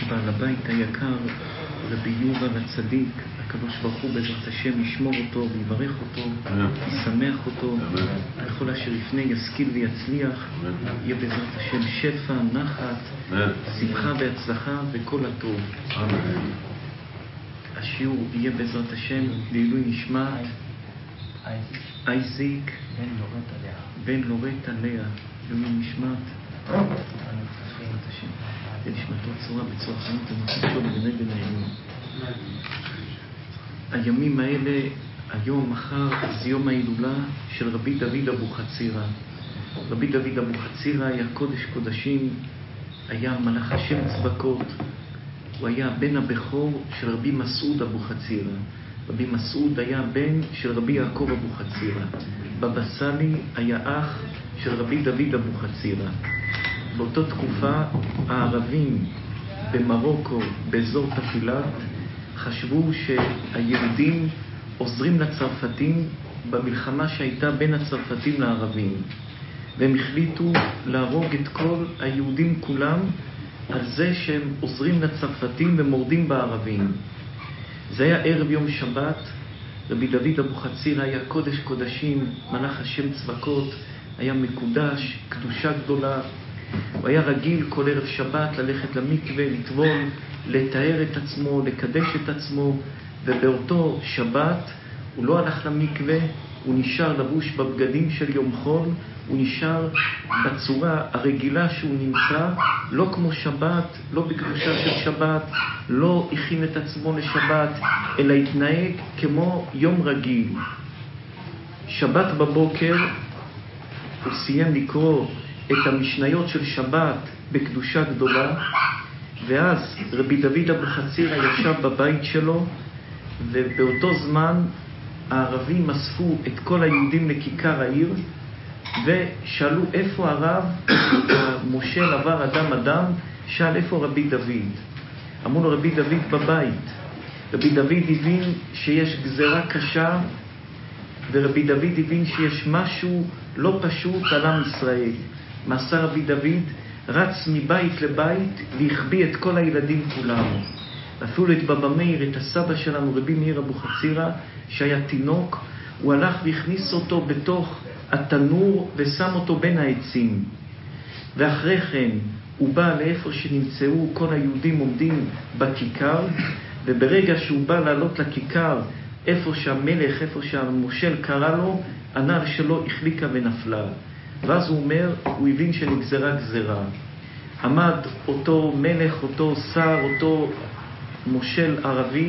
בעל הבית היקר, רבי יובל הצדיק, הקדוש ברוך הוא בעזרת השם ישמור אותו ויברך אותו, ישמח אותו, בכל אשר יפנה ישכיל ויצליח, יהיה בעזרת השם שפע, נחת, שמחה והצלחה וכל הטוב. השיעור יהיה בעזרת השם לעילוי נשמת אייזיק בן לורטה לאה, לעילוי נשמת בעזרת השם, ונשמתו צורה בצורה חיים ונפשו בנגן העליון. הימים האלה, היום, מחר, זה יום ההילולה של רבי דוד אבוחצירא. רבי דוד אבוחצירא היה קודש קודשים, היה מלאך השם צבקות, הוא היה בן הבכור של רבי מסעוד אבוחצירא. רבי מסעוד היה בן של רבי יעקב אבוחצירא. בבא סאלי היה אח של רבי דוד אבוחצירא. באותה תקופה הערבים במרוקו, באזור תפילת, חשבו שהיהודים עוזרים לצרפתים במלחמה שהייתה בין הצרפתים לערבים, והם החליטו להרוג את כל היהודים כולם על זה שהם עוזרים לצרפתים ומורדים בערבים. זה היה ערב יום שבת. רבי דוד אבוחצירא היה קודש קודשים, מלאך השם צבקות, היה מקודש, קדושה גדולה. הוא היה רגיל כל ערב שבת ללכת למקווה, לטבול, לתאר את עצמו, לקדש את עצמו, ובאותו שבת הוא לא הלך למקווה, הוא נשאר לבוש בבגדים של יום חול, הוא נשאר בצורה הרגילה שהוא נמצא, לא כמו שבת, לא בקדושה של שבת, לא הכין את עצמו לשבת, אלא התנהג כמו יום רגיל. שבת בבוקר הוא סיים לקרוא את המשניות של שבת בקדושה גדולה, ואז רבי דוד אבוחצירא ישב בבית שלו, ובאותו זמן הערבים אספו את כל היהודים לכיכר העיר, ושאלו איפה הרב, המושל עבר אדם, שאל איפה רבי דוד. אמרו לו רבי דוד בבית. רבי דוד הבין שיש גזרה קשה, ורבי דוד הבין שיש משהו לא פשוט על עם ישראל. מעשה רבי דוד רץ מבית לבית והחביא את כל הילדים כולם. אפילו את בבא מאיר, את הסבא שלנו, רבי מאיר אבוחצירא, שהיה תינוק, הוא הלך והכניס אותו בתוך התנור ושם אותו בין העצים. ואחרי כן הוא בא לאיפה שנמצאו כל היהודים עומדים בכיכר, וברגע שהוא בא לעלות לכיכר, איפה שהמלך, איפה שהמושל קרא לו, הנעל שלו החליקה ונפלה. ואז הוא אומר, הוא הבין שנגזרה גזרה. עמד אותו מלך, אותו שר, אותו מושל ערבי,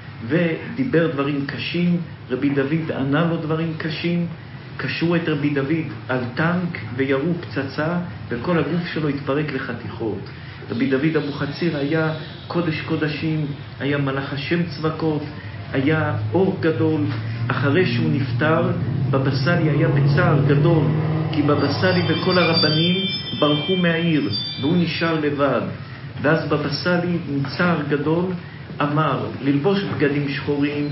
ודיבר דברים קשים. רבי דוד ענה לו דברים קשים, קשרו את רבי דוד על טנק וירו פצצה, וכל הגוף שלו התפרק לחתיכות. רבי דוד אבוחצירא היה קודש קודשים, היה מלאך השם צבקות, היה אור גדול. אחרי שהוא נפטר, בבא סאלי היה בצער גדול, כי בבא סאלי וכל הרבנים ברחו מהעיר, והוא נשאר לבד. ואז בבא סאלי עם צער גדול אמר, ללבוש בגדים שחורים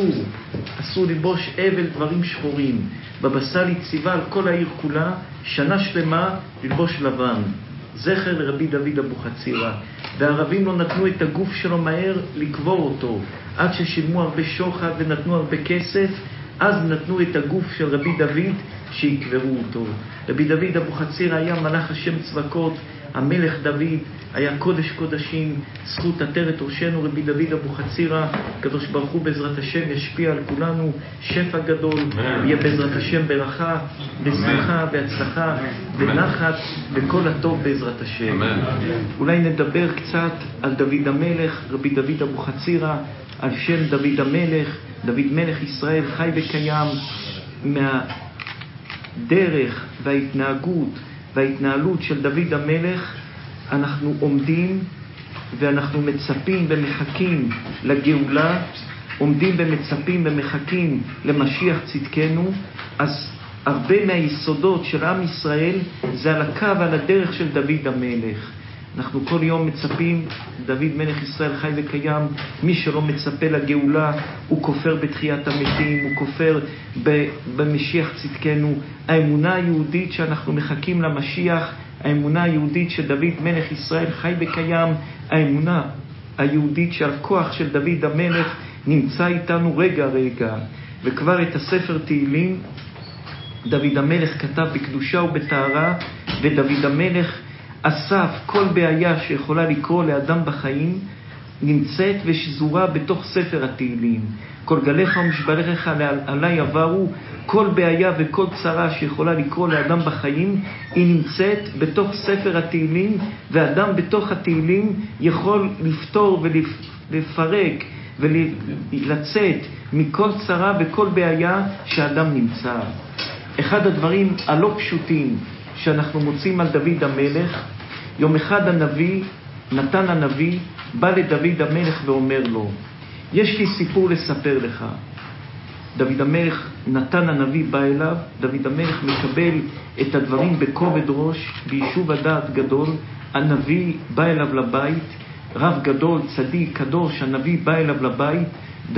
אסור ללבוש אבל דברים שחורים. בבא סאלי ציווה על כל העיר כולה שנה שלמה ללבוש לבן, זכר לרבי דוד אבוחצירא. והערבים לא נתנו את הגוף שלו מהר לקבור אותו, עד ששילמו הרבה שוחד ונתנו הרבה כסף, אז נתנו את הגוף של רבי דוד שיקברו אותו. רבי דוד אבוחצירא היה מלאך השם צבקות, המלך דוד היה קודש קודשים, זכות עטרת ראשנו רבי דוד אבוחצירא. הקדוש ברוך הוא בעזרת השם ישפיע על כולנו שפע גדול, ויהיה בעזרת השם ברכה ושמחה והצלחה ונחת וכל הטוב בעזרת השם. אולי נדבר קצת על דוד המלך, רבי דוד אבוחצירא, על שם דוד המלך. דוד מלך ישראל חי וקיים. מהדרך וההתנהגות וההתנהלות של דוד המלך אנחנו עומדים ואנחנו מצפים ומחכים לגאולה, עומדים ומצפים ומחכים למשיח צדקנו. אז הרבה מהיסודות של עם ישראל זה על הקו, על הדרך של דוד המלך. אנחנו כל יום מצפים, דוד מלך ישראל חי וקיים. מי שלא מצפה לגאולה הוא כופר בתחיית המתים, הוא כופר במשיח צדקנו. האמונה היהודית שאנחנו מחכים למשיח, האמונה היהודית שדוד מלך ישראל חי וקיים, האמונה היהודית שהכוח של דוד המלך נמצא איתנו רגע. וכבר את הספר תהילים דוד המלך כתב בקדושה ובטהרה, ודוד המלך אסף כל בעיה שיכולה לקרוא לאדם בחיים, נמצאת ושזורה בתוך ספר התהילים. כל גליך ומשבריך עלי עברו, כל בעיה וכל צרה שיכולה לקרוא לאדם בחיים, היא נמצאת בתוך ספר התהילים, ואדם בתוך התהילים יכול לפתור ולפרק ולצאת מכל צרה וכל בעיה שאדם נמצא. אחד הדברים הלא פשוטים שאנחנו מוצאים על דוד המלך, יום אחד הנביא, נתן הנביא, בא לדוד המלך ואומר לו, יש לי סיפור לספר לך. דוד המלך, נתן הנביא בא אליו, דוד המלך מקבל את הדברים בכובד ראש, ביישוב הדעת גדול, הנביא בא אליו לבית, רב גדול, צדיק, קדוש, הנביא בא אליו לבית,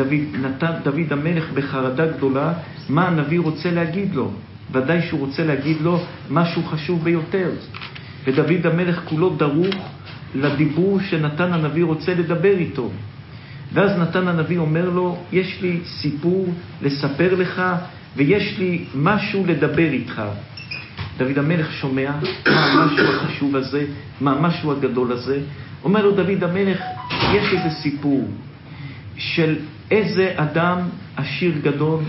דוד המלך בחרדה גדולה, מה הנביא רוצה להגיד לו? ודאי שהוא רוצה להגיד לו משהו חשוב ביותר. ודוד המלך כולו דרוך לדיבור שנתן הנביא רוצה לדבר איתו. ואז נתן הנביא אומר לו, יש לי סיפור לספר לך, ויש לי משהו לדבר איתך. דוד המלך שומע מה המשהו החשוב הזה, מה המשהו הגדול הזה. אומר לו דוד המלך, יש איזה סיפור של איזה אדם עשיר גדול,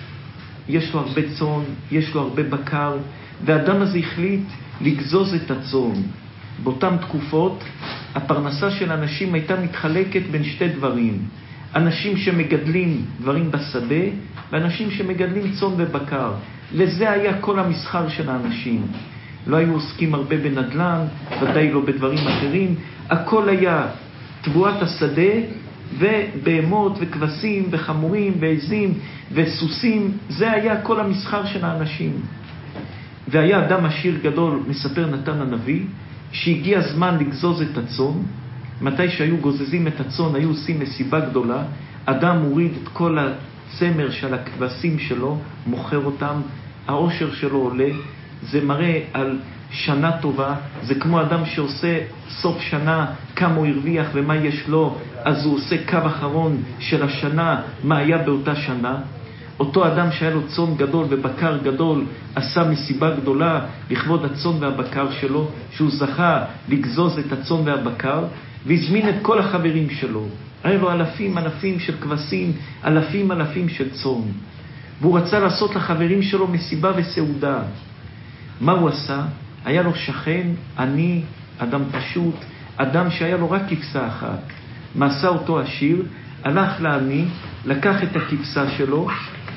יש לו הרבה צאן, יש לו הרבה בקר, והאדם הזה החליט לגזוז את הצאן. באותן תקופות הפרנסה של אנשים הייתה מתחלקת בין שתי דברים, אנשים שמגדלים דברים בשדה ואנשים שמגדלים צאן ובקר. לזה היה כל המסחר של האנשים. לא היו עוסקים הרבה בנדל"ן, ודאי לא בדברים אחרים. הכל היה תבואת השדה ובהמות וכבשים וחמורים ועזים וסוסים. זה היה כל המסחר של האנשים. והיה אדם עשיר גדול, מספר נתן הנביא, שהגיע הזמן לגזוז את הצאן. מתי שהיו גוזזים את הצאן, היו עושים מסיבה גדולה. אדם מוריד את כל הצמר של הכבשים שלו, מוכר אותם, העושר שלו עולה. זה מראה על שנה טובה. זה כמו אדם שעושה סוף שנה, כמה הוא הרוויח ומה יש לו, אז הוא עושה קו אחרון של השנה, מה היה באותה שנה. אותו אדם שהיה לו צאן גדול ובקר גדול, עשה מסיבה גדולה לכבוד הצאן והבקר שלו, שהוא זכה לגזוז את הצאן והבקר, והזמין את כל החברים שלו. היה לו אלפים של כבשים, אלפים של צאן. והוא רצה לעשות לחברים שלו מסיבה וסעודה. מה הוא עשה? היה לו שכן, עני, אדם פשוט, אדם שהיה לו רק כבשה אחת. מה עשה אותו עשיר? הלך לעני, לקח את הכבשה שלו,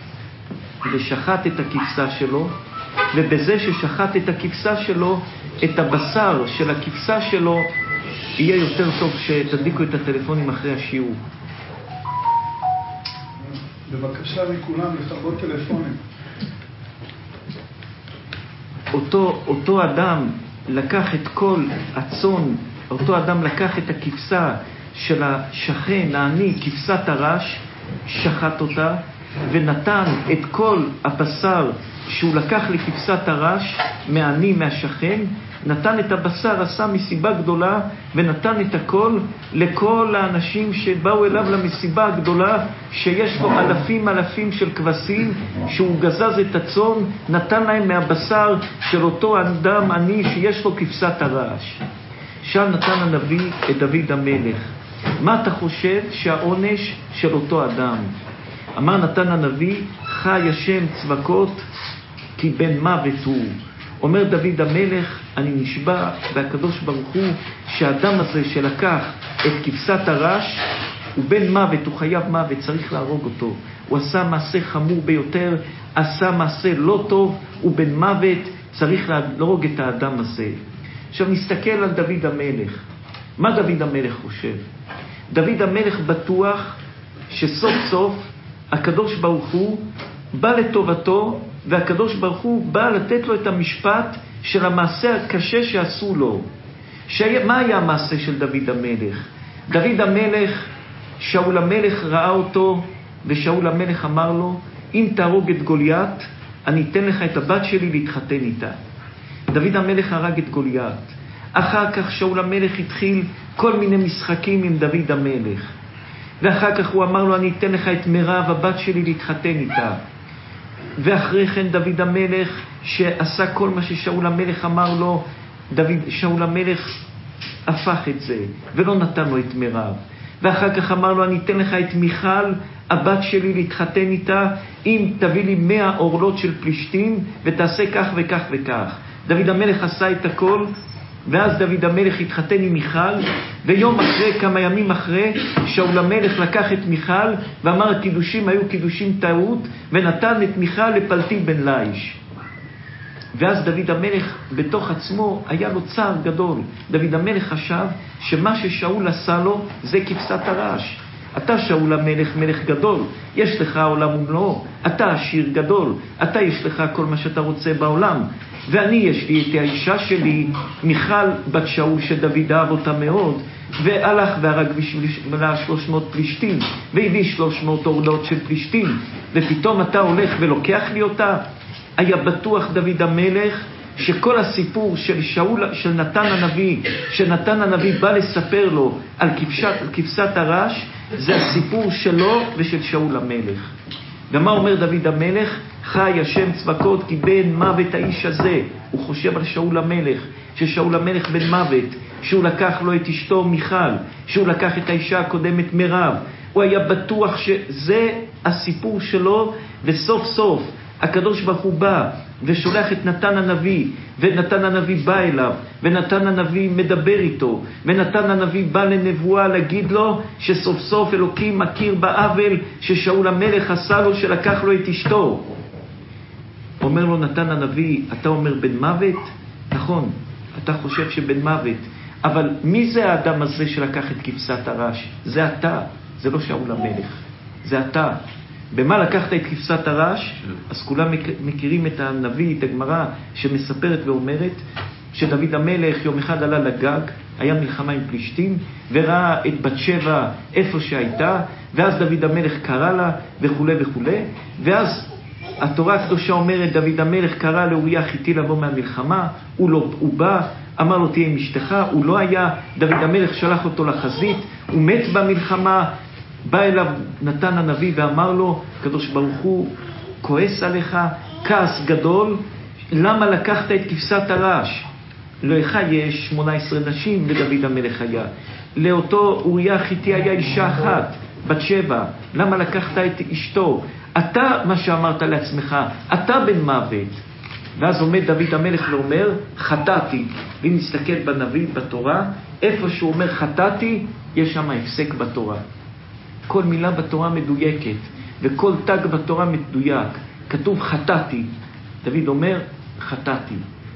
ושחט את הכבשה שלו, ובזה ששחט את הכבשה שלו, את הבשר של הכבשה שלו, יהיה יותר טוב שתדליקו את הטלפונים אחרי השיעור. בבקשה מכולם לכבות טלפונים. אותו אדם לקח את כל הצאן, אותו אדם לקח את הכבשה של השכן, העני, כבשת הרש, שחט אותה, ונתן את כל הבשר שהוא לקח לכבשת הרש מהעני, מהשכן, נתן את הבשר, עשה מסיבה גדולה, ונתן את הכל לכל האנשים שבאו אליו למסיבה הגדולה, שיש לו אלפים של כבשים, שהוא גזז את הצאן, נתן להם מהבשר של אותו אדם עני שיש לו כבשת הרש. שם נתן הנביא את דוד המלך. מה אתה חושב שהעונש של אותו אדם? אמר נתן הנביא, חי השם צבקות כי בן מוות הוא. אומר דוד המלך, אני נשבע והקדוש ברוך הוא שהאדם הזה שלקח את כבשת הרש הוא בן מוות, הוא חייב מוות, צריך להרוג אותו. הוא עשה מעשה חמור ביותר, עשה מעשה לא טוב, הוא בן מוות, צריך להרוג את האדם הזה. עכשיו נסתכל על דוד המלך. מה דוד המלך חושב? דוד המלך בטוח שסוף סוף הקדוש ברוך הוא בא לטובתו, והקדוש ברוך הוא בא לתת לו את המשפט של המעשה הקשה שעשו לו. מה היה המעשה של דוד המלך? דוד המלך, שאול המלך ראה אותו, ושאול המלך אמר לו, אם תהרוג את גוליית, אני אתן לך את הבת שלי להתחתן איתה. דוד המלך הרג את גוליית. אחר כך שאול המלך התחיל כל מיני משחקים עם דוד המלך. ואחר כך הוא אמר לו, אני אתן לך את מירב, הבת שלי, להתחתן איתה. ואחרי כן דוד המלך שעשה כל מה ששאול המלך אמר לו, שאול המלך הפך את זה ולא נתן לו את מירב. ואחר כך אמר לו, אני אתן לך את מיכל, הבת שלי, להתחתן איתה, אם תביא לי 100 אורלות של פלישתים ותעשה כך וכך וכך. דוד המלך עשה את הכל, ואז דוד המלך התחתן עם מיכל, ויום אחרי, כמה ימים אחרי, שאול המלך לקח את מיכל ואמר, הקידושים היו קידושים טעות, ונתן את מיכל לפלטי בן לאיש. ואז דוד המלך בתוך עצמו היה לו צער גדול. דוד המלך חשב שמה ששאול עשה לו זה כבשת הרש. אתה שאול המלך, מלך גדול, יש לך עולם ומלואו, אתה עשיר גדול, אתה יש לך כל מה שאתה רוצה בעולם, ואני יש לי את האישה שלי, מיכל בת שאול, שדוד אהב אותה מאוד, והלך והרג בשבילה 300 פלישתים, והביא 300 אורלות של פלישתים, ופתאום אתה הולך ולוקח לי אותה. היה בטוח דוד המלך שכל הסיפור של נתן הנביא, שנתן הנביא בא לספר לו על כבשת הרש, זה הסיפור שלו ושל שאול המלך. ומה אומר דוד המלך? חי השם צבקות, כי בן מוות האיש הזה. הוא חושב על שאול המלך, ששאול המלך בן מוות, שהוא לקח לו את אשתו מיכל, שהוא לקח את האישה הקודמת מירב. הוא היה בטוח שזה הסיפור שלו, וסוף סוף הקדוש ברוך הוא בא ושולח את נתן הנביא, ונתן הנביא בא אליו, ונתן הנביא מדבר איתו, ונתן הנביא בא לנבואה להגיד לו שסוף סוף אלוקים מכיר בעוול ששאול המלך עשה לו, שלקח לו את אשתו. אומר לו נתן הנביא, אתה אומר בן מוות? נכון, אתה חושב שבן מוות, אבל מי זה האדם הזה שלקח את כבשת הרש? זה אתה, זה לא שאול המלך, זה אתה. במה לקחת את כבשת הרש? אז כולם מכירים את הנביא, את הגמרא שמספרת ואומרת שדוד המלך יום אחד עלה לגג, היה מלחמה עם פלישתים, וראה את בת שבע איפה שהייתה, ואז דוד המלך קרא לה וכו' וכו'. ואז התורה הקדושה אומרת, דוד המלך קרא לאוריה החיתי לבוא מהמלחמה, הוא בא, אמר לו תהיה עם אשתך, הוא לא היה, דוד המלך שלח אותו לחזית, הוא מת במלחמה. בא אליו נתן הנביא ואמר לו, קדוש ברוך הוא כועס עליך, כעס גדול, למה לקחת את כבשת הרש? לך יש 18 נשים, לדוד המלך היה. לאותו אוריה החיתי היה אישה אחת, בת שבע, למה לקחת את אשתו? אתה, מה שאמרת לעצמך, אתה בן מוות. ואז עומד דוד המלך ואומר, חטאתי. ואם נסתכל בנביא, בתורה, איפה שהוא אומר חטאתי, יש שם הפסק בתורה. כל מילה בתורה מדויקת, וכל תג בתורה מדויק. כתוב חטאתי. דוד אומר, חטאתי.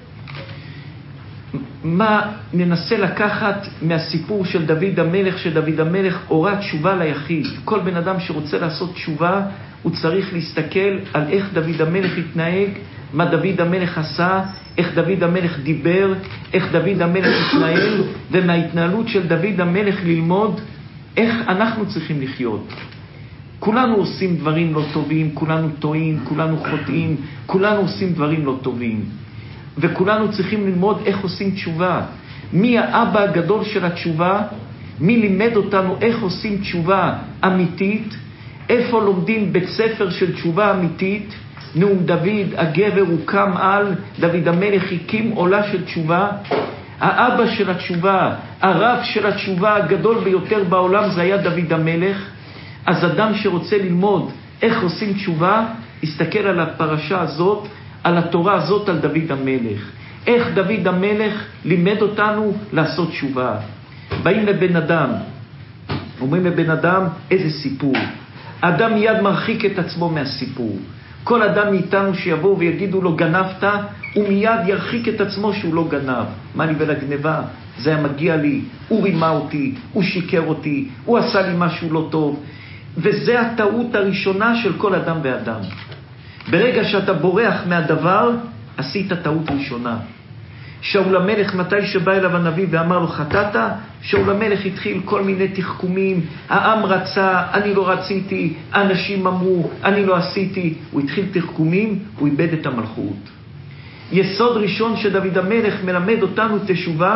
מה ננסה לקחת מהסיפור של דוד המלך, שדוד המלך הורה תשובה ליחיד. כל בן אדם שרוצה לעשות תשובה, הוא צריך להסתכל על איך דוד המלך התנהג, מה דוד המלך עשה, איך דוד המלך דיבר, איך דוד המלך התנהל, ומההתנהלות של דוד המלך ללמוד איך אנחנו צריכים לחיות. כולנו עושים דברים לא טובים, כולנו טועים, כולנו חוטאים, כולנו עושים דברים לא טובים. וכולנו צריכים ללמוד איך עושים תשובה. מי האבא הגדול של התשובה? מי לימד אותנו איך עושים תשובה אמיתית? איפה לומדים בית ספר של תשובה אמיתית? נאום דוד, הגבר הוקם על, דוד המלך הקים עולה של תשובה. האבא של התשובה, הרב של התשובה הגדול ביותר בעולם, זה היה דוד המלך. אז אדם שרוצה ללמוד איך עושים תשובה, יסתכל על הפרשה הזאת, על התורה הזאת, על דוד המלך. איך דוד המלך לימד אותנו לעשות תשובה. באים לבן אדם, אומרים לבן אדם איזה סיפור. האדם מיד מרחיק את עצמו מהסיפור. כל אדם מאיתנו שיבואו ויגידו לו גנבת, הוא מיד ירחיק את עצמו שהוא לא גנב. מה לי ולגנבה? זה היה מגיע לי, הוא רימה אותי, הוא שיקר אותי, הוא עשה לי משהו לא טוב. וזה הטעות הראשונה של כל אדם ואדם. ברגע שאתה בורח מהדבר, עשית טעות ראשונה. שאול המלך, מתי שבא אליו הנביא ואמר לו חטאת, שאול המלך התחיל כל מיני תחכומים. העם רצה, אני לא רציתי, אנשים אמרו, אני לא עשיתי. הוא התחיל תחכומים, הוא איבד את המלכות. יסוד ראשון שדוד המלך מלמד אותנו תשובה,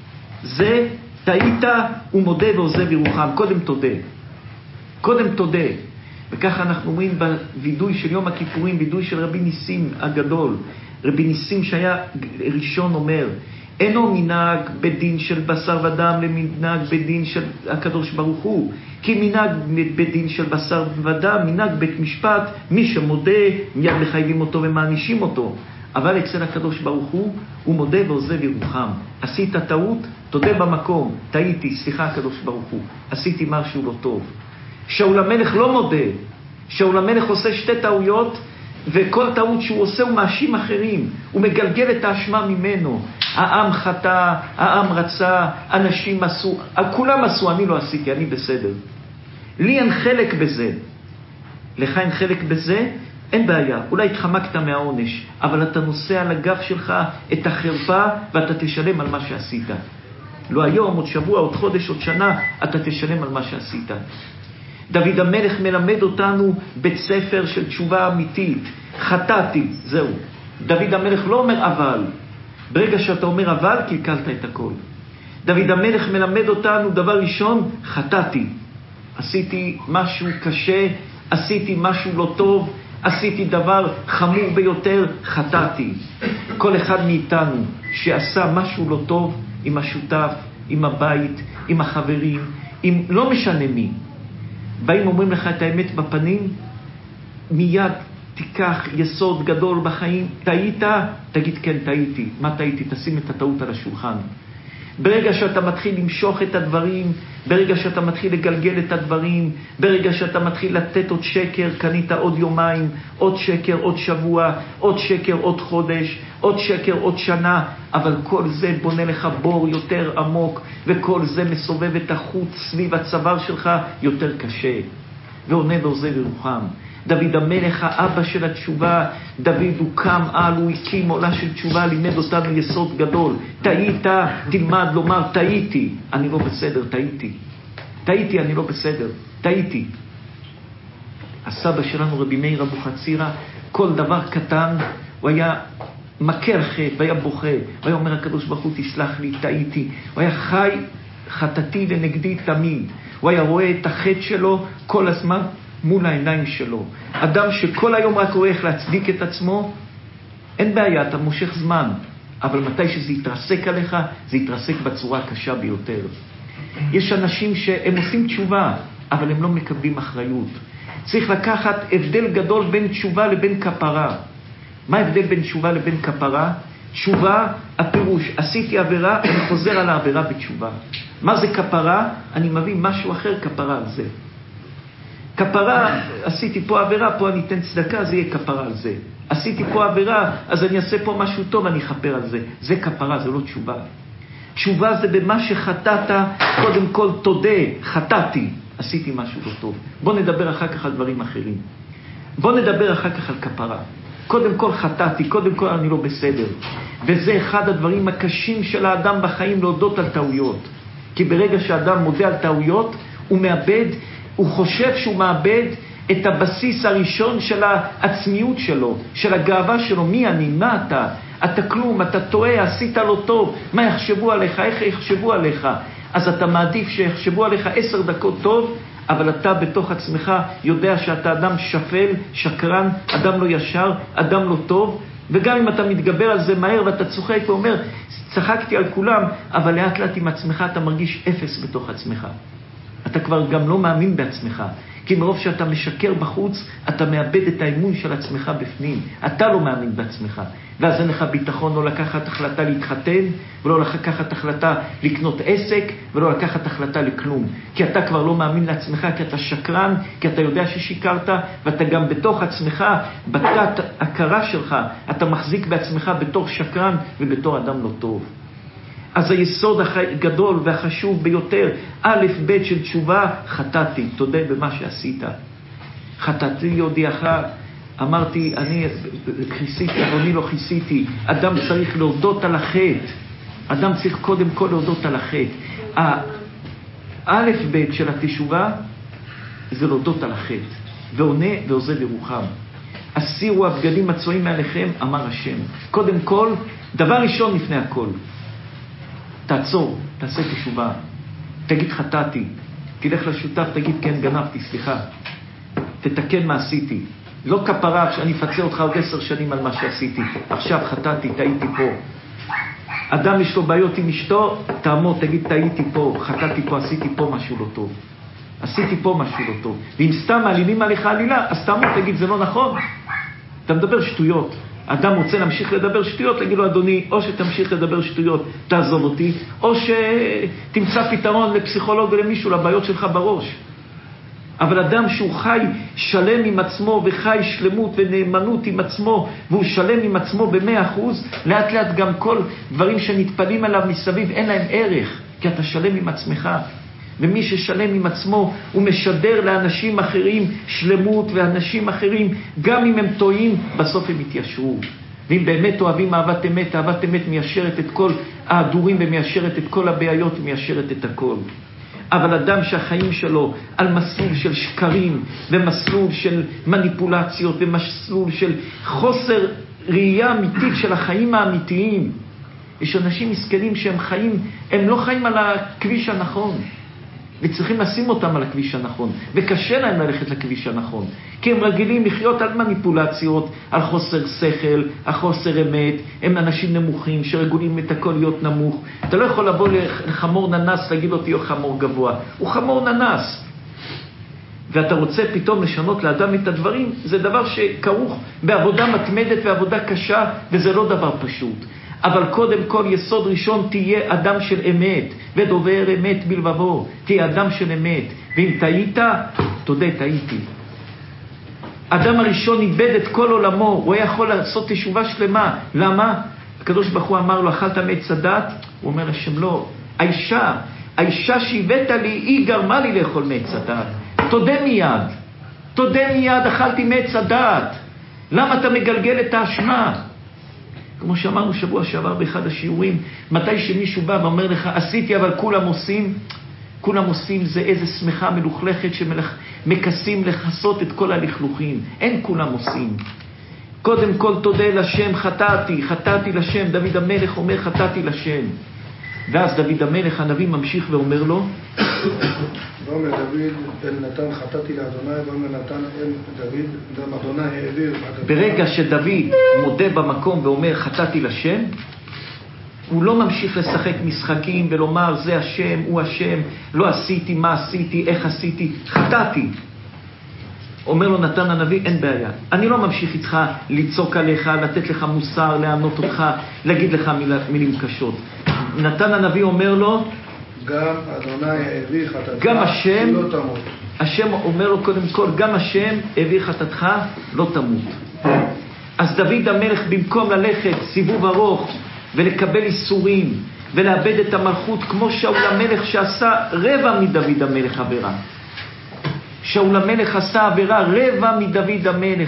זה טעית ומודה ועוזב ירוחם. קודם תודה. קודם תודה. וככה אנחנו אומרים בוידוי של יום הכיפורים, וידוי של רבי ניסים הגדול. רבי ניסים שהיה ראשון אומר, אינו מנהג בדין של בשר ודם למנהג בדין של הקדוש ברוך הוא. כי מנהג בדין של בשר ודם, מנהג בית משפט, מי שמודה מיד מחייבים אותו ומענישים אותו. אבל אצל הקדוש ברוך הוא מודה ועוזב ירוחם. עשית טעות, תודה במקום, טעיתי, סליחה הקדוש ברוך הוא, עשיתי משהו לא טוב. שאול המלך לא מודה, שאול המלך עושה שתי טעויות, וכל טעות שהוא עושה הוא מאשים אחרים, הוא מגלגל את האשמה ממנו. העם חטא, העם רצה, אנשים עשו, כולם עשו, אני לא עשיתי, אני בסדר. לי אין חלק בזה, לך אין חלק בזה, אין בעיה, אולי התחמקת מהעונש, אבל אתה נושא על הגב שלך את החרפה ואתה תשלם על מה שעשית. לא היום, עוד שבוע, עוד חודש, עוד שנה, אתה תשלם על מה שעשית. דוד המלך מלמד אותנו בית ספר של תשובה אמיתית. חטאתי, זהו. דוד המלך לא אומר אבל. ברגע שאתה אומר אבל, קלקלת את הכל. דוד המלך מלמד אותנו דבר ראשון, חטאתי. עשיתי משהו קשה, עשיתי משהו לא טוב, עשיתי דבר חמור ביותר, חטאתי. כל אחד מאיתנו שעשה משהו לא טוב עם השותף, עם הבית, עם החברים, עם לא משנה מי, באים אומרים לך את האמת בפנים, מיד תיקח יסוד גדול בחיים. טעית? תגיד כן, טעיתי. מה טעיתי? תשים את הטעות על השולחן. ברגע שאתה מתחיל למשוך את הדברים, ברגע שאתה מתחיל לגלגל את הדברים, ברגע שאתה מתחיל לתת עוד שקר, קנית עוד יומיים, עוד שקר, עוד שבוע, עוד שקר, עוד חודש, עוד שקר, עוד שנה, אבל כל זה בונה לך בור יותר עמוק, וכל זה מסובב את החוט סביב הצוואר שלך יותר קשה. ועונה ועוזב ירוחם. דוד המלך, האבא של התשובה, דוד הוא קם על, הוא הקים עולה של תשובה, לימד אותנו יסוד גדול. טעית, תלמד לומר, טעיתי, אני לא בסדר, טעיתי. טעיתי, אני לא בסדר, טעיתי. הסבא שלנו, רבי מאיר אבוחצירא, כל דבר קטן, הוא היה מכר חטא, והיה בוכה, והיה אומר הקדוש ברוך הוא, תסלח לי, טעיתי. הוא היה חי חטאתי ונגדי תמיד. הוא היה רואה את החטא שלו כל הזמן מול העיניים שלו. אדם שכל היום רק רואה איך להצדיק את עצמו, אין בעיה, אתה מושך זמן, אבל מתי שזה יתרסק עליך, זה יתרסק בצורה הקשה ביותר. יש אנשים שהם עושים תשובה, אבל הם לא מקבלים אחריות. צריך לקחת הבדל גדול בין תשובה לבין כפרה. מה ההבדל בין תשובה לבין כפרה? תשובה, הפירוש, עשיתי עבירה, אני חוזר על העבירה בתשובה. מה זה כפרה? אני מביא משהו אחר כפרה על זה. כפרה, עשיתי פה עבירה, פה אני אתן צדקה, זה יהיה כפרה על זה. עשיתי פה עבירה, אז אני אעשה פה משהו טוב, אני אחפר על זה. זה כפרה, זה לא תשובה. תשובה זה במה שחטאת, קודם כל תודה, חטאתי, עשיתי משהו לא טוב. בוא נדבר אחר כך על דברים אחרים. בוא נדבר אחר כך על כפרה. קודם כל חטאתי, קודם כל אני לא בסדר. וזה אחד הדברים הקשים של האדם בחיים, להודות על טעויות. כי ברגע שאדם מודה על טעויות, הוא מאבד, הוא חושב שהוא מאבד את הבסיס הראשון של העצמיות שלו, של הגאווה שלו. מי אני? מה אתה? אתה כלום, אתה טועה, עשית לא טוב. מה יחשבו עליך? איך יחשבו עליך? אז אתה מעדיף שיחשבו עליך 10 דקות טוב, אבל אתה בתוך עצמך יודע שאתה אדם שפל, שקרן, אדם לא ישר, אדם לא טוב. וגם אם אתה מתגבר על זה מהר ואתה צוחק ואומר, צחקתי על כולם, אבל לאט לאט עם עצמך אתה מרגיש אפס בתוך עצמך. אתה כבר גם לא מאמין בעצמך, כי מרוב שאתה משקר בחוץ, אתה מאבד את האמון של עצמך בפנים. אתה לא מאמין בעצמך, ואז אין לך ביטחון לא לקחת החלטה להתחתן, ולא לקחת החלטה לקנות עסק, ולא לקחת החלטה לכלום. כי אתה כבר לא מאמין לעצמך, כי אתה שקרן, כי אתה יודע ששיקרת, ואתה גם בתוך עצמך, בתת הכרה שלך, אתה מחזיק בעצמך בתור שקרן ובתור אדם לא טוב. אז היסוד הגדול והחשוב ביותר, א' ב' של תשובה, חטאתי, תודה במה שעשית. חטאתי יודיעך, אמרתי, אני חיסיתי, אבל אני לא חיסיתי. אדם צריך להודות על החטא. אדם צריך קודם כל להודות על החטא. א' ב' של התשובה, זה להודות על החטא. ועונה ועוזב ירוחם. הסירו הבגדים הצועים מעליכם, אמר השם. קודם כל, דבר ראשון לפני הכל, תעצור, תעשה תשובה, תגיד חטאתי, תלך לשותף, תגיד כן, גנבתי, סליחה, תתקן מה עשיתי. לא כפרה שאני אפצה אותך עוד 10 שנים על מה שעשיתי, עכשיו חטאתי, טעיתי פה. אדם יש לו בעיות עם אשתו, תעמוד, תגיד טעיתי פה, חטאתי פה, עשיתי פה משהו לא טוב, עשיתי פה משהו לא טוב. ואם סתם מעלילים עליך עלילה, אז תעמוד, תגיד זה לא נכון, אתה מדבר שטויות. אדם רוצה להמשיך לדבר שטויות, תגיד לו אדוני, או שתמשיך לדבר שטויות, תעזוב אותי, או שתמצא פתרון לפסיכולוג ולמישהו לבעיות שלך בראש. אבל אדם שהוא חי שלם עם עצמו וחי שלמות ונאמנות עם עצמו, והוא שלם עם עצמו ב100%, לאט לאט גם כל דברים שנתפלים עליו מסביב אין להם ערך, כי אתה שלם עם עצמך. ומי ששלם עם עצמו הוא משדר לאנשים אחרים שלמות, ואנשים אחרים גם אם הם טועים בסוף הם יתיישרו. ואם באמת אוהבים אהבת אמת, אהבת אמת מיישרת את כל ההדורים ומיישרת את כל הבעיות ומיישרת את הכל. אבל אדם שהחיים שלו על מסלול של שקרים ומסלול של מניפולציות ומסלול של חוסר ראייה אמיתית של החיים האמיתיים. יש אנשים מסכנים שהם חיים, הם לא חיים על הכביש הנכון, וצריכים לשים אותם על הכביש הנכון, וקשה להם ללכת לכביש הנכון, כי הם רגילים לחיות על מניפולציות, על חוסר שכל, על חוסר אמת. הם אנשים נמוכים שרגולים את הכל להיות נמוך. אתה לא יכול לבוא לחמור ננס להגיד לו תהיה חמור גבוה, הוא חמור ננס. ואתה רוצה פתאום לשנות לאדם את הדברים, זה דבר שכרוך בעבודה מתמדת ועבודה קשה, וזה לא דבר פשוט. אבל קודם כל יסוד ראשון, תהיה אדם של אמת ודובר אמת בלבבו, תהיה אדם של אמת. ואם טעית, תודה טעיתי. אדם הראשון איבד את כל עולמו, הוא היה יכול לעשות תשובה שלמה. למה? הקדוש ברוך הוא אמר לו אכלת מעץ הדת? הוא אומר השם לא, האישה שהבאת לי היא גרמה לי לאכול מעץ הדת. תודה מיד, אכלתי מעץ הדת. למה אתה מגלגל את האשמה? כמו שאמרנו שבוע שעבר באחד השיעורים, מתי שמישהו בא ואומר לך, עשיתי אבל כולם עושים, זה איזה שמחה מלוכלכת שמקסים לחסות את כל הלכלוכים. אין כולם עושים. קודם כל תודה לשם, חטאתי לשם. דוד המלך אומר חטאתי לשם. ואז דוד המלך הנביא ממשיך ואומר לו, ואומר דוד נתן חטאתי לאדוני, ואומר נתן דוד גם אדוני העביר. ברגע שדוד מודה במקום ואומר חטאתי לשם, הוא לא ממשיך לשחק משחקים ולומר זה השם, הוא השם, לא עשיתי, מה עשיתי, איך עשיתי, חטאתי. אומר לו נתן הנביא, אין בעיה, אני לא ממשיך איתך לצעוק עליך, לתת לך מוסר, לענות אותך, להגיד לך מילים קשות. נתן הנביא אומר לו, גם אדוני העביר חטאתך, גם השם, לא תמות. השם אומר לו קודם כל, גם השם העביר חטאתך, לא תמות. אז דוד המלך במקום ללכת סיבוב ארוך ולקבל איסורים ולאבד את המלכות, כמו שאול המלך שעשה רבע מדוד המלך עבירה. שאול המלך עשה עבירה רבע מדוד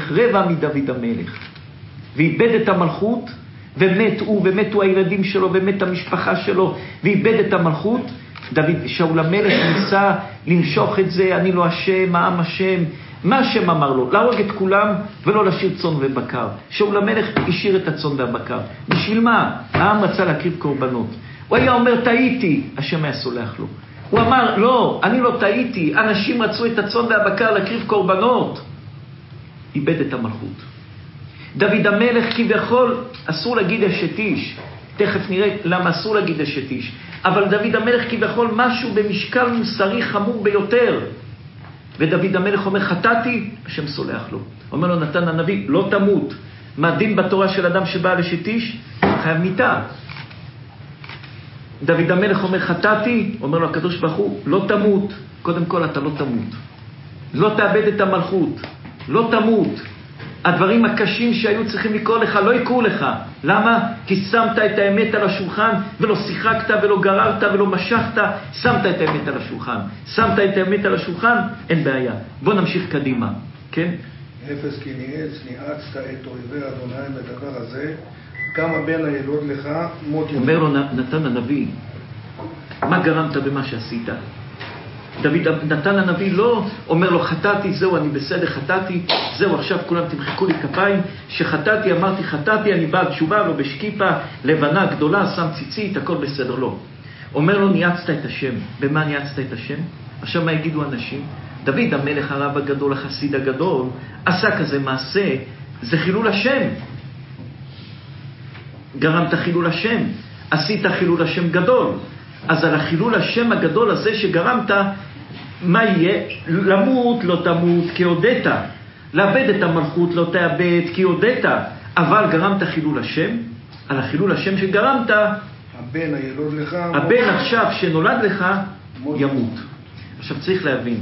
המלך, ואיבד את המלכות, ומת הוא ומתו הילדים שלו ומת המשפחה שלו, ואיבד את המלכות. שאול המלך ניסה למשוך את זה, אני לא אשם, העם אשם. מה השם אמר לו? להרוג את כולם ולא להשאיר צאן ובקר. שאול המלך השאיר את הצאן והבקר. בשביל מה? העם רצה להקריב קורבנות. הוא היה אומר טעיתי, השם היה סולח לו. הוא אמר לא, אני לא טעיתי, אנשים רצו את הצאן והבקר להקריב קורבנות. איבד את המלכות. דוד המלך כביכול אסור להגיד אשת איש, תכף נראה למה אסור להגיד אשת איש, אבל דוד המלך כביכול משהו במשקל מוסרי חמור ביותר, ודוד המלך אומר חטאתי, השם סולח לו. אומר לו נתן הנביא לא תמות. מה דין בתורה של אדם שבא על אשת איש? חייב מיתה. דוד המלך אומר חטאתי, אומר לו הקדוש ברוך הוא לא תמות. קודם כל אתה לא תמות, לא תאבד את המלכות, לא תמות. הדברים הקשים שהיו צריכים לקרוא לך לא יקרו לך. למה? כי שמת את האמת על השולחן, ולא שיחקת ולא גררת ולא משכת, שמת את האמת על השולחן. שמת את האמת על השולחן, אין בעיה. בוא נמשיך קדימה. כן? אפס כי ניאצת את אויבי אדוני בדבר הזה, כמה בין הילוד לך מות יום. אומר לו נתן הנביא, מה גרמת במה שעשית? נתן הנביא לא אומר לו חטאתי, זהו אני בסדר, חטאתי, זהו עכשיו כולם תמחקו לי כפיים, שחטאתי, אמרתי חטאתי, אני בעל תשובה, לא בשקיפה, לבנה גדולה, שם ציצית, הכל בסדר, לא. אומר לו ניאצת את השם. במה ניאצת את השם? עכשיו מה יגידו אנשים? דוד המלך הרב הגדול, החסיד הגדול, עשה כזה מעשה, זה חילול השם. גרמת חילול השם, עשית חילול השם גדול. אז על החילול השם הגדול הזה שגרמת, מה יהיה? למות לא תמות כי הודית, לאבד את המלכות לא תאבד כי הודית, אבל גרמת חילול השם, על החילול השם שגרמת, הבן הילוד לך, הבן עכשיו שנולד לך ימות. עכשיו צריך להבין,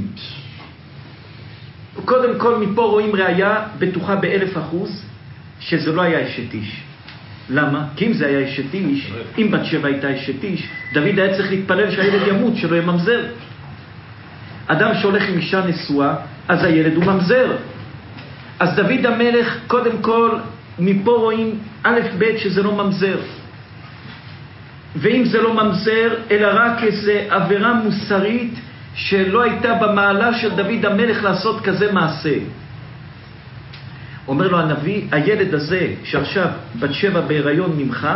קודם כל מפה רואים ראיה בטוחה ב1,000% שזה לא היה אשת איש. למה? כי אם זה היה אשת איש, אם בת שבע הייתה אשת איש, דוד היה צריך להתפלל שהילד ימות, שלא יממזר. אדם שהולך עם אישה נשואה, אז הילד הוא ממזר. אז דוד המלך, קודם כל, מפה רואים א' ב' שזה לא ממזר. ואם זה לא ממזר, אלא רק איזו עבירה מוסרית שלא הייתה במעלה של דוד המלך לעשות כזה מעשה. אומר לו הנביא, הילד הזה שעכשיו בת שבע בהיריון ממך,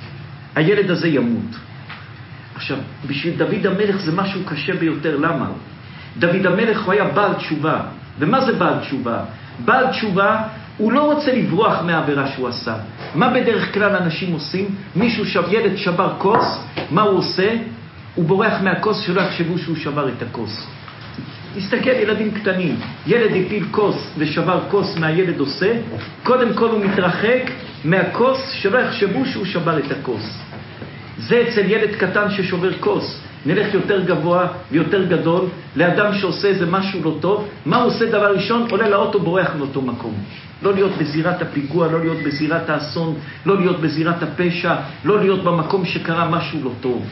הילד הזה ימות. עכשיו, בשביל דוד המלך זה משהו קשה ביותר. למה? דוד המלך הוא היה בעל תשובה. ומה זה בעל תשובה? בעל תשובה הוא לא רוצה לברוח מהעבירה שהוא עשה. מה בדרך כלל אנשים עושים? ילד שבר כוס, מה הוא עושה? הוא בורח מהכוס שלא יחשבו שהוא שבר את הכוס. תסתכל, ילדים קטנים, ילד הפיל כוס ושבר כוס, מהילד עושה, קודם כל הוא מתרחק מהכוס שלא יחשבו שהוא שבר את הכוס. זה אצל ילד קטן ששובר כוס. נלך יותר גבוה ויותר גדול, לאדם שעושה איזה משהו לא טוב, מה הוא עושה דבר ראשון? עולה לאוטו, בורח מאותו מקום. לא להיות בזירת הפיגוע, לא להיות בזירת האסון, לא להיות בזירת הפשע, לא להיות במקום שקרה משהו לא טוב.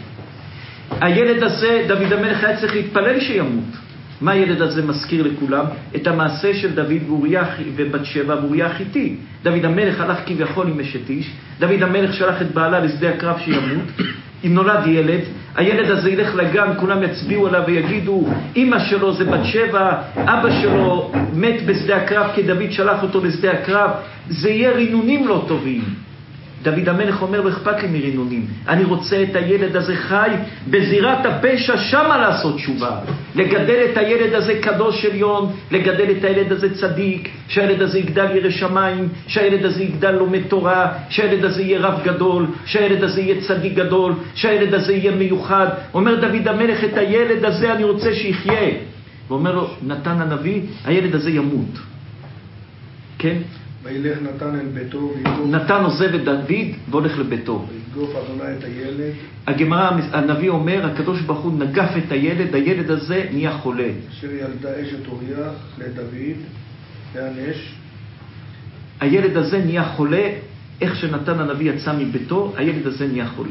הילד הזה, דוד המלך היה צריך להתפלל שימות. מה הילד הזה מזכיר לכולם? את המעשה של דוד ובת שבע ואוריה החיתי. דוד המלך הלך כביכול עם אשת איש, דוד המלך שלח את בעלה לשדה הקרב שימות. אם נולד ילד, הילד הזה ילך לגן, כולם יצביעו עליו ויגידו, אמא שלו זה בת שבע, אבא שלו מת בשדה הקרב כי דוד שלח אותו לשדה הקרב. זה יהיה רינונים לא טובים. דוד המלך אומר לו, אכפת לי מרינונים, אני רוצה את הילד הזה חי בזירת הפשע, שמה לעשות תשובה, לגדל את הילד הזה קדוש עליון, לגדל את הילד הזה צדיק, שהילד הזה יגדל ירא שמיים, שהילד הזה יגדל לומד תורה, שהילד הזה יהיה רב גדול, שהילד הזה יהיה צדיק גדול, שהילד הזה יהיה מיוחד. אומר דוד המלך, את הילד הזה אני רוצה שיחיה. ואומר לו נתן הנביא, הילד הזה ימות. כן? וילך נתן אל ביתו, נתן עוזב את דוד והולך לביתו. ויגוף אדוני את הילד. הגמרא, הנביא אומר, הקדוש ברוך הוא נגף את הילד, הילד הזה נהיה חולה. אשר ילדה אשת אוריה לדוד, והנש. הילד הזה נהיה חולה, איך שנתן הנביא יצא מביתו, הילד הזה נהיה חולה.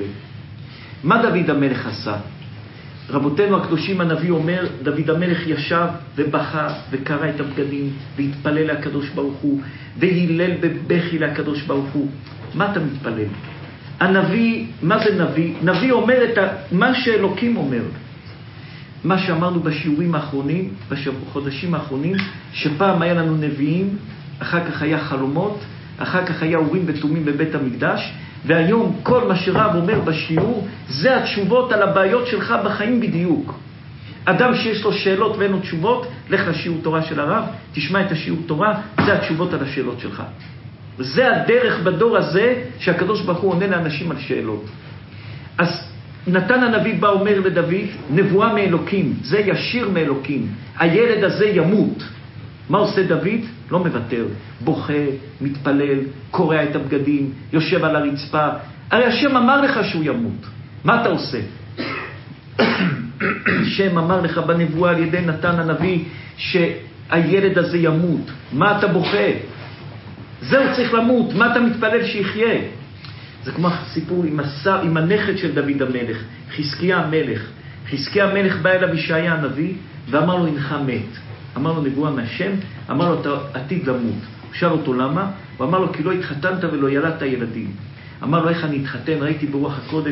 מה דוד המלך עשה? רבותינו הקדושים, הנביא אומר, דוד המלך ישב ובכה וקרא את הבגדים והתפלל לקדוש ברוך הוא והילל בבכי לקדוש ברוך הוא. מה אתה מתפלל? הנביא, מה זה נביא? נביא אומר את מה שאלוקים אומר. מה שאמרנו בשיעורים האחרונים, בחודשים האחרונים, שפעם היה לנו נביאים, אחר כך היה חלומות, אחר כך היה אורים ותומים בבית המקדש, והיום כל מה שרב אומר בשיעור זה התשובות על הבעיות שלך בחיים בדיוק. אדם שיש לו שאלות ואין לו תשובות, לך לשיעור תורה של הרב, תשמע את השיעור תורה, זה התשובות על השאלות שלך. זה הדרך בדור הזה שהקדוש ברוך הוא עונה לאנשים על שאלות. אז נתן הנביא בא אומר לדוד, נבואה מאלוקים, זה ישיר מאלוקים, הילד הזה ימות. מה עושה דוד? לא מוותר, בוכה, מתפלל, קורע את הבגדים, יושב על הרצפה. הרי השם אמר לך שהוא ימות. מה אתה עושה? השם אמר לך בנבואה על ידי נתן הנביא שהילד הזה ימות. מה אתה בוכה? זהו, צריך למות. מה אתה מתפלל שיחיה? זה כמו סיפור עם הנכד של דוד המלך, חזקיה המלך. חזקיה המלך בא אליו ישעיה הנביא ואמר לו, אינך מת. אמר לו נבואה מהשם, אמר לו אתה עתיד למות. הוא שאל אותו למה? הוא אמר לו כי לא התחתנת ולא ילדת ילדים. אמר לו איך אני אתחתן? ראיתי ברוח הקודש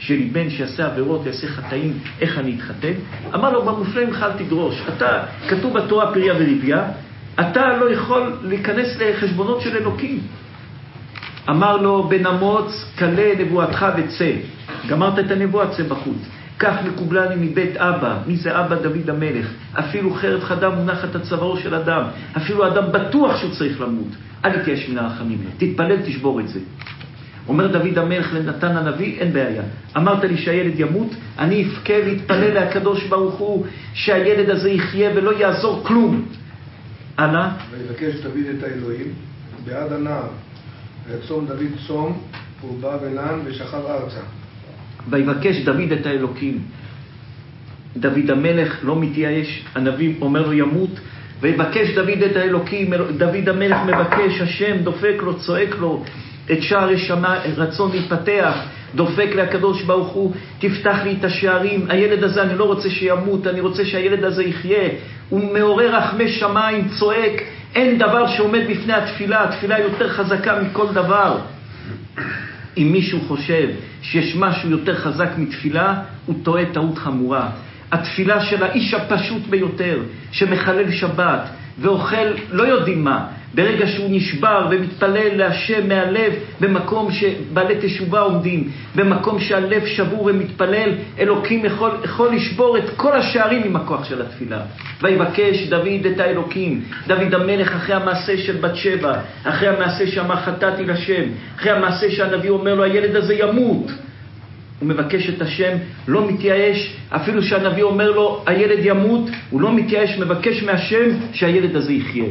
שלי בן שיעשה עבירות, יעשה חטאים, איך אני אתחתן? אמר לו, במופלא ממך אל תדרוש. אתה, כתוב בתורה פריה וריביה, אתה לא יכול להיכנס לחשבונות של אלוקים. אמר לו, בן אמוץ, קלה נבואתך וצא. גמרת את הנבואה, צא בחוץ. כך מקובלני מבית אבא. מי זה אבא? דוד המלך. אפילו חרב חדה מונחת על צווארו של אדם. אפילו אדם בטוח שהוא צריך למות. אל תתייאש מן הרחמים. תתפלל, תשבור את זה. אומר דוד המלך לנתן הנביא, אין בעיה. אמרת לי שהילד ימות, אני אפכה והתפלל לקדוש ברוך הוא שהילד הזה יחיה ולא יעזור כלום. הלאה. ויבקש דוד את האלוהים בעד הנער. ויצום דוד צום, הוא בא ולן ושכב ארצה. ויבקש דוד את האלוקים. דוד המלך לא מתייאש, הנביא אומר לו ימות, ויבקש דוד את האלוקים. דוד המלך מבקש, השם דופק לו, צועק לו, את שער רצון להיפתח, דופק לקדוש ברוך הוא, תפתח לי את השערים, הילד הזה אני לא רוצה שימות, אני רוצה שהילד הזה יחיה. הוא מעורר רחמי שמיים, צועק, אין דבר שעומד בפני התפילה, התפילה יותר חזקה מכל דבר. אם מישהו חושב שיש משהו יותר חזק מתפילה, הוא טועה טעות חמורה. התפילה של האיש הפשוט ביותר, שמחלל שבת ואוכל לא יודעים מה, ברגע שהוא נשבר ומתפלל להשם מהלב, במקום שבעלי תשובה עומדים, במקום שהלב שבור ומתפלל, אלוקים יכול לשבור את כל השערים עם הכוח של התפילה. ויבקש דוד את האלוקים. דוד המלך אחרי המעשה של בת שבע, אחרי המעשה שאמר חטאתי לשם, אחרי המעשה שהנביא אומר לו הילד הזה ימות, הוא מבקש את השם, לא מתייאש, אפילו שהנביא אומר לו הילד ימות, הוא לא מתייאש, מבקש מהשם שהילד הזה יחיה.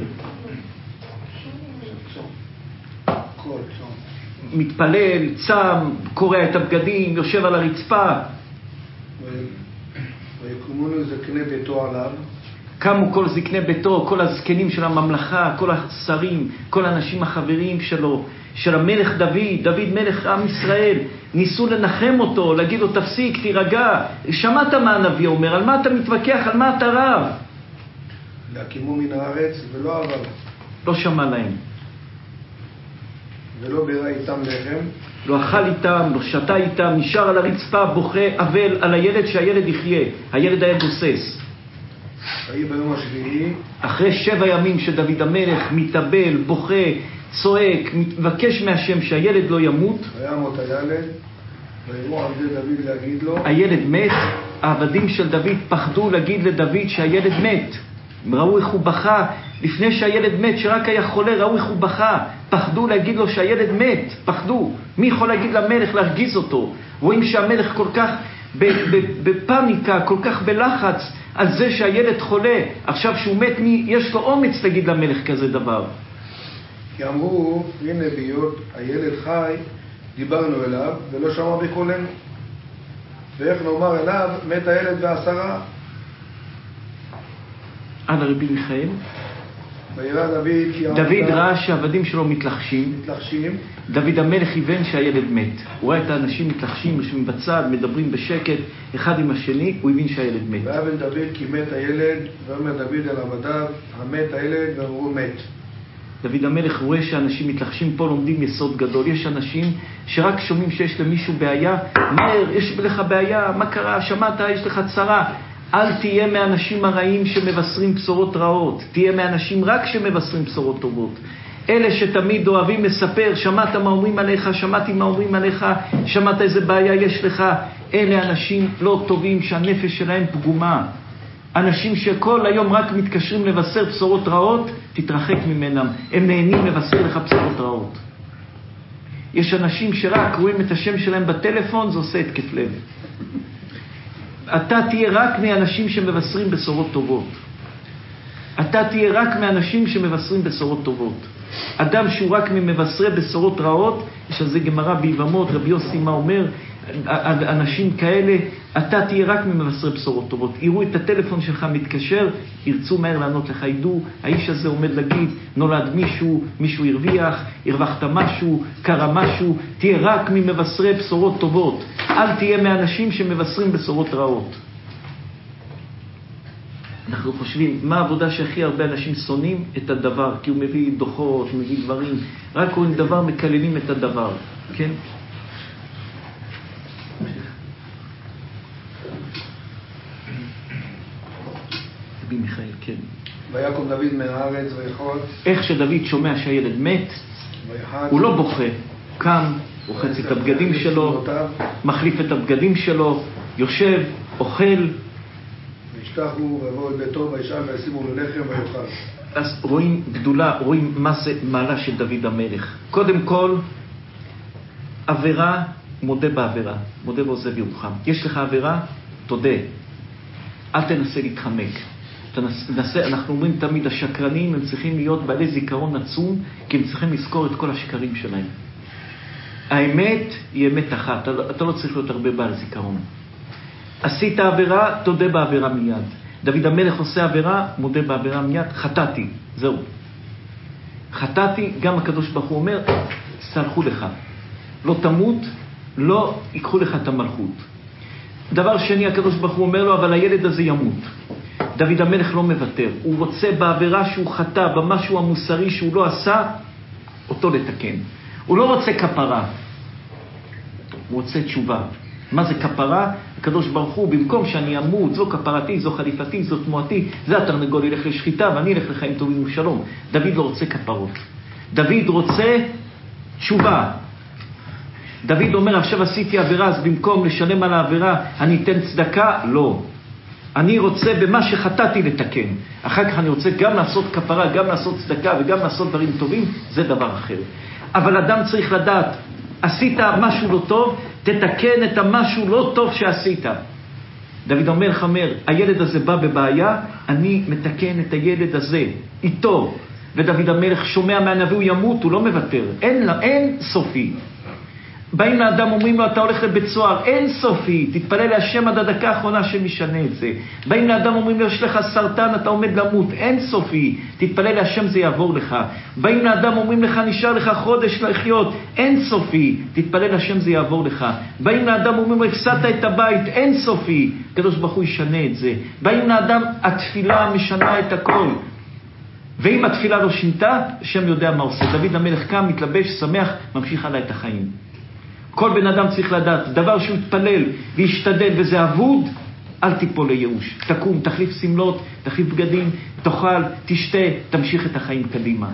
מתפלל, צם, קורע את הבגדים, יושב על הרצפה. ויקומונו זקני ביתו עליו. קמו כל זקני ביתו, כל הזקנים של הממלכה, כל השרים, כל האנשים החברים שלו, של המלך דוד, דוד מלך עם ישראל, ניסו לנחם אותו, להגיד לו תפסיק, תירגע. שמעת מה הנביא אומר, על מה אתה מתווכח, על מה אתה רב? להקימו מן הארץ ולא אהבה. לא שמע להם. ולא בירה איתם לחם. לא אכל איתם, לא שתה איתם, נשאר על הרצפה, בוכה, אבל על הילד שהילד יחיה. הילד היה גוסס. ויהי ביום השביעי. אחרי 7 ימים שדוד המלך מתאבל, בוכה, צועק, מבקש מהשם שהילד לא ימות. וימות הילד, ויראו על זה דוד להגיד לו. הילד מת, העבדים של דוד פחדו להגיד לדוד שהילד מת. ראו איך הוא בכה, לפני שהילד מת, שרק היה חולה, ראו איך הוא בכה. פחדו להגיד לו שהילד מת, פחדו. מי יכול להגיד למלך להרגיז אותו? רואים שהמלך כל כך בפניקה, כל כך בלחץ על זה שהילד חולה. עכשיו שהוא מת, יש לו אומץ להגיד למלך כזה דבר? כי אמרו, הנה ביות הילד חי, דיברנו אליו ולא שמע בקולנו. ואיך נאמר אליו, מת הילד בעשרה. על רבי מיכאל. וירא דוד כי דוד ראה שהעבדים שלו מתלחשים. דוד המלך הבן שהילד מת. הוא ראה את האנשים מתלחשים, יושבים בצד, מדברים בשקט אחד עם השני, הוא הבין שהילד מת. ויבן דוד כי מת הילד, ואומר דוד אל עבדיו, המת הילד, ואמרו מת. דוד המלך רואה שאנשים מתלחשים, פה לומדים יסוד גדול. יש אנשים שרק שומעים שיש למישהו בעיה, מהר, יש לך בעיה, מה קרה, שמעת, יש לך צרה. אל תהיה מאנשים הרעים שמבשרים בשורות רעות, תהיה מאנשים רק שמבשרים בשורות טובות. אלה שתמיד אוהבים לספר, שמעת מה אומרים עליך, שמעתי מה אומרים עליך, שמעת איזה בעיה יש לך, אלה אנשים לא טובים שהנפש שלהם פגומה. אנשים שכל היום רק מתקשרים לבשר בשורות רעות, תתרחק ממנם, הם נהנים לבשר לך בשורות רעות. יש אנשים שרק רואים את השם שלהם בטלפון, זה עושה התקף לב. אתה תהיה רק מאנשים שמבשרים בשורות טובות. אתה תהיה רק מאנשים שמבשרים בשורות טובות. אדם שהוא רק ממבשרי בשורות רעות, יש על זה גמרא ביבמות, רבי יוסי מה אומר, אנשים כאלה, אתה תהיה רק ממבשרי בשורות טובות. יראו את הטלפון שלך מתקשר, ירצו מהר לענות לך, ידעו, האיש הזה עומד להגיד, נולד מישהו, מישהו הרוויח, הרווחת משהו, קרה משהו, תהיה רק ממבשרי בשורות טובות. אל תהיה מאנשים שמבשרים בשורות רעות. אנחנו חושבים, מה העבודה שהכי הרבה אנשים שונאים? את הדבר, כי הוא מביא דוחות, מביא דברים, רק רואים דבר, מקללים את הדבר, כן? כן. ויקום דוד מהארץ ויחוץ. איך שדוד שומע שהילד מת, הוא לא בוכה, קם, רוחץ את הבגדים שלו, מחליף את הבגדים שלו, יושב, אוכל. וישכחו ויבואו אל ביתו וישאל וישימו לו לחם ויאכל. אז רואים גדולה, רואים מה זה מעלה של דוד המלך. קודם כל, עבירה, מודה בעבירה, מודה ועוזב ירוחם. יש לך עבירה, תודה. אל תנסה להתחמק. אנחנו אומרים תמיד, השקרנים הם צריכים להיות בעלי זיכרון עצום, כי הם צריכים לזכור את כל השקרים שלהם. האמת היא אמת אחת, אתה לא צריך להיות הרבה בעל זיכרון. עשית עבירה, תודה בעבירה מיד. דוד המלך עושה עבירה, מודה בעבירה מיד, חטאתי, זהו. חטאתי, גם הקדוש ברוך הוא אומר, סלחו לך. לא תמות, לא ייקחו לך את המלכות. דבר שני, הקדוש ברוך הוא אומר לו, אבל הילד הזה ימות. דוד המלך לא מוותר. הוא רוצה בעבירה שהוא חטא, במשהו המוסרי שהוא לא עשה, אותו לתקן. הוא לא רוצה כפרה. הוא רוצה תשובה. מה זה כפרה? הקדוש ברוך הוא, במקום שאני אמות, זו כפרתי, זו חליפתי, זו תמועתי, זה התרנגול ילך לשחיטה ואני אלך לחיים טובים ושלום. דוד לא רוצה כפרות. דוד רוצה תשובה. דוד אומר, עכשיו עשיתי עבירה, אז במקום לשלם על העבירה, אני אתן צדקה? לא. אני רוצה במה שחטאתי לתקן. אחר כך אני רוצה גם לעשות כפרה, גם לעשות צדקה וגם לעשות דברים טובים, זה דבר אחר. אבל אדם צריך לדעת, עשית משהו לא טוב, תתקן את המשהו לא טוב שעשית. דוד המלך אומר, הילד הזה בא בבעיה, אני מתקן את הילד הזה, איתו. ודוד המלך שומע מהנביא, הוא ימות, הוא לא מוותר. אין סופי. באים לאדם, אומרים לו, אתה הולך לבית סוהר, אין סופי, תתפלל להשם עד הדקה האחרונה שמשנה את זה. באים לאדם, אומרים לו, יש לך סרטן, אתה עומד למות, אין סופי, תתפלל להשם, זה יעבור לך. באים לאדם, אומרים לך, נשאר לך חודש לחיות, אין סופי, תתפלל להשם, זה יעבור לך. באים לאדם, אומרים לו, הפסדת את הבית, אין סופי, הקדוש ברוך הוא ישנה את זה. באים לאדם, התפילה משנה את הכל. ואם התפילה לא שינתה, השם יודע מה עושה. דוד המלך קם, מתלבש, שמח, ממשיך הלאה את החיים. כל בן אדם צריך לדעת, דבר שהוא יתפלל וישתדל וזה אבוד, אל תיפול לייאוש. תקום, תחליף סמלות, תחליף בגדים, תאכל, תשתה, תמשיך את החיים קדימה.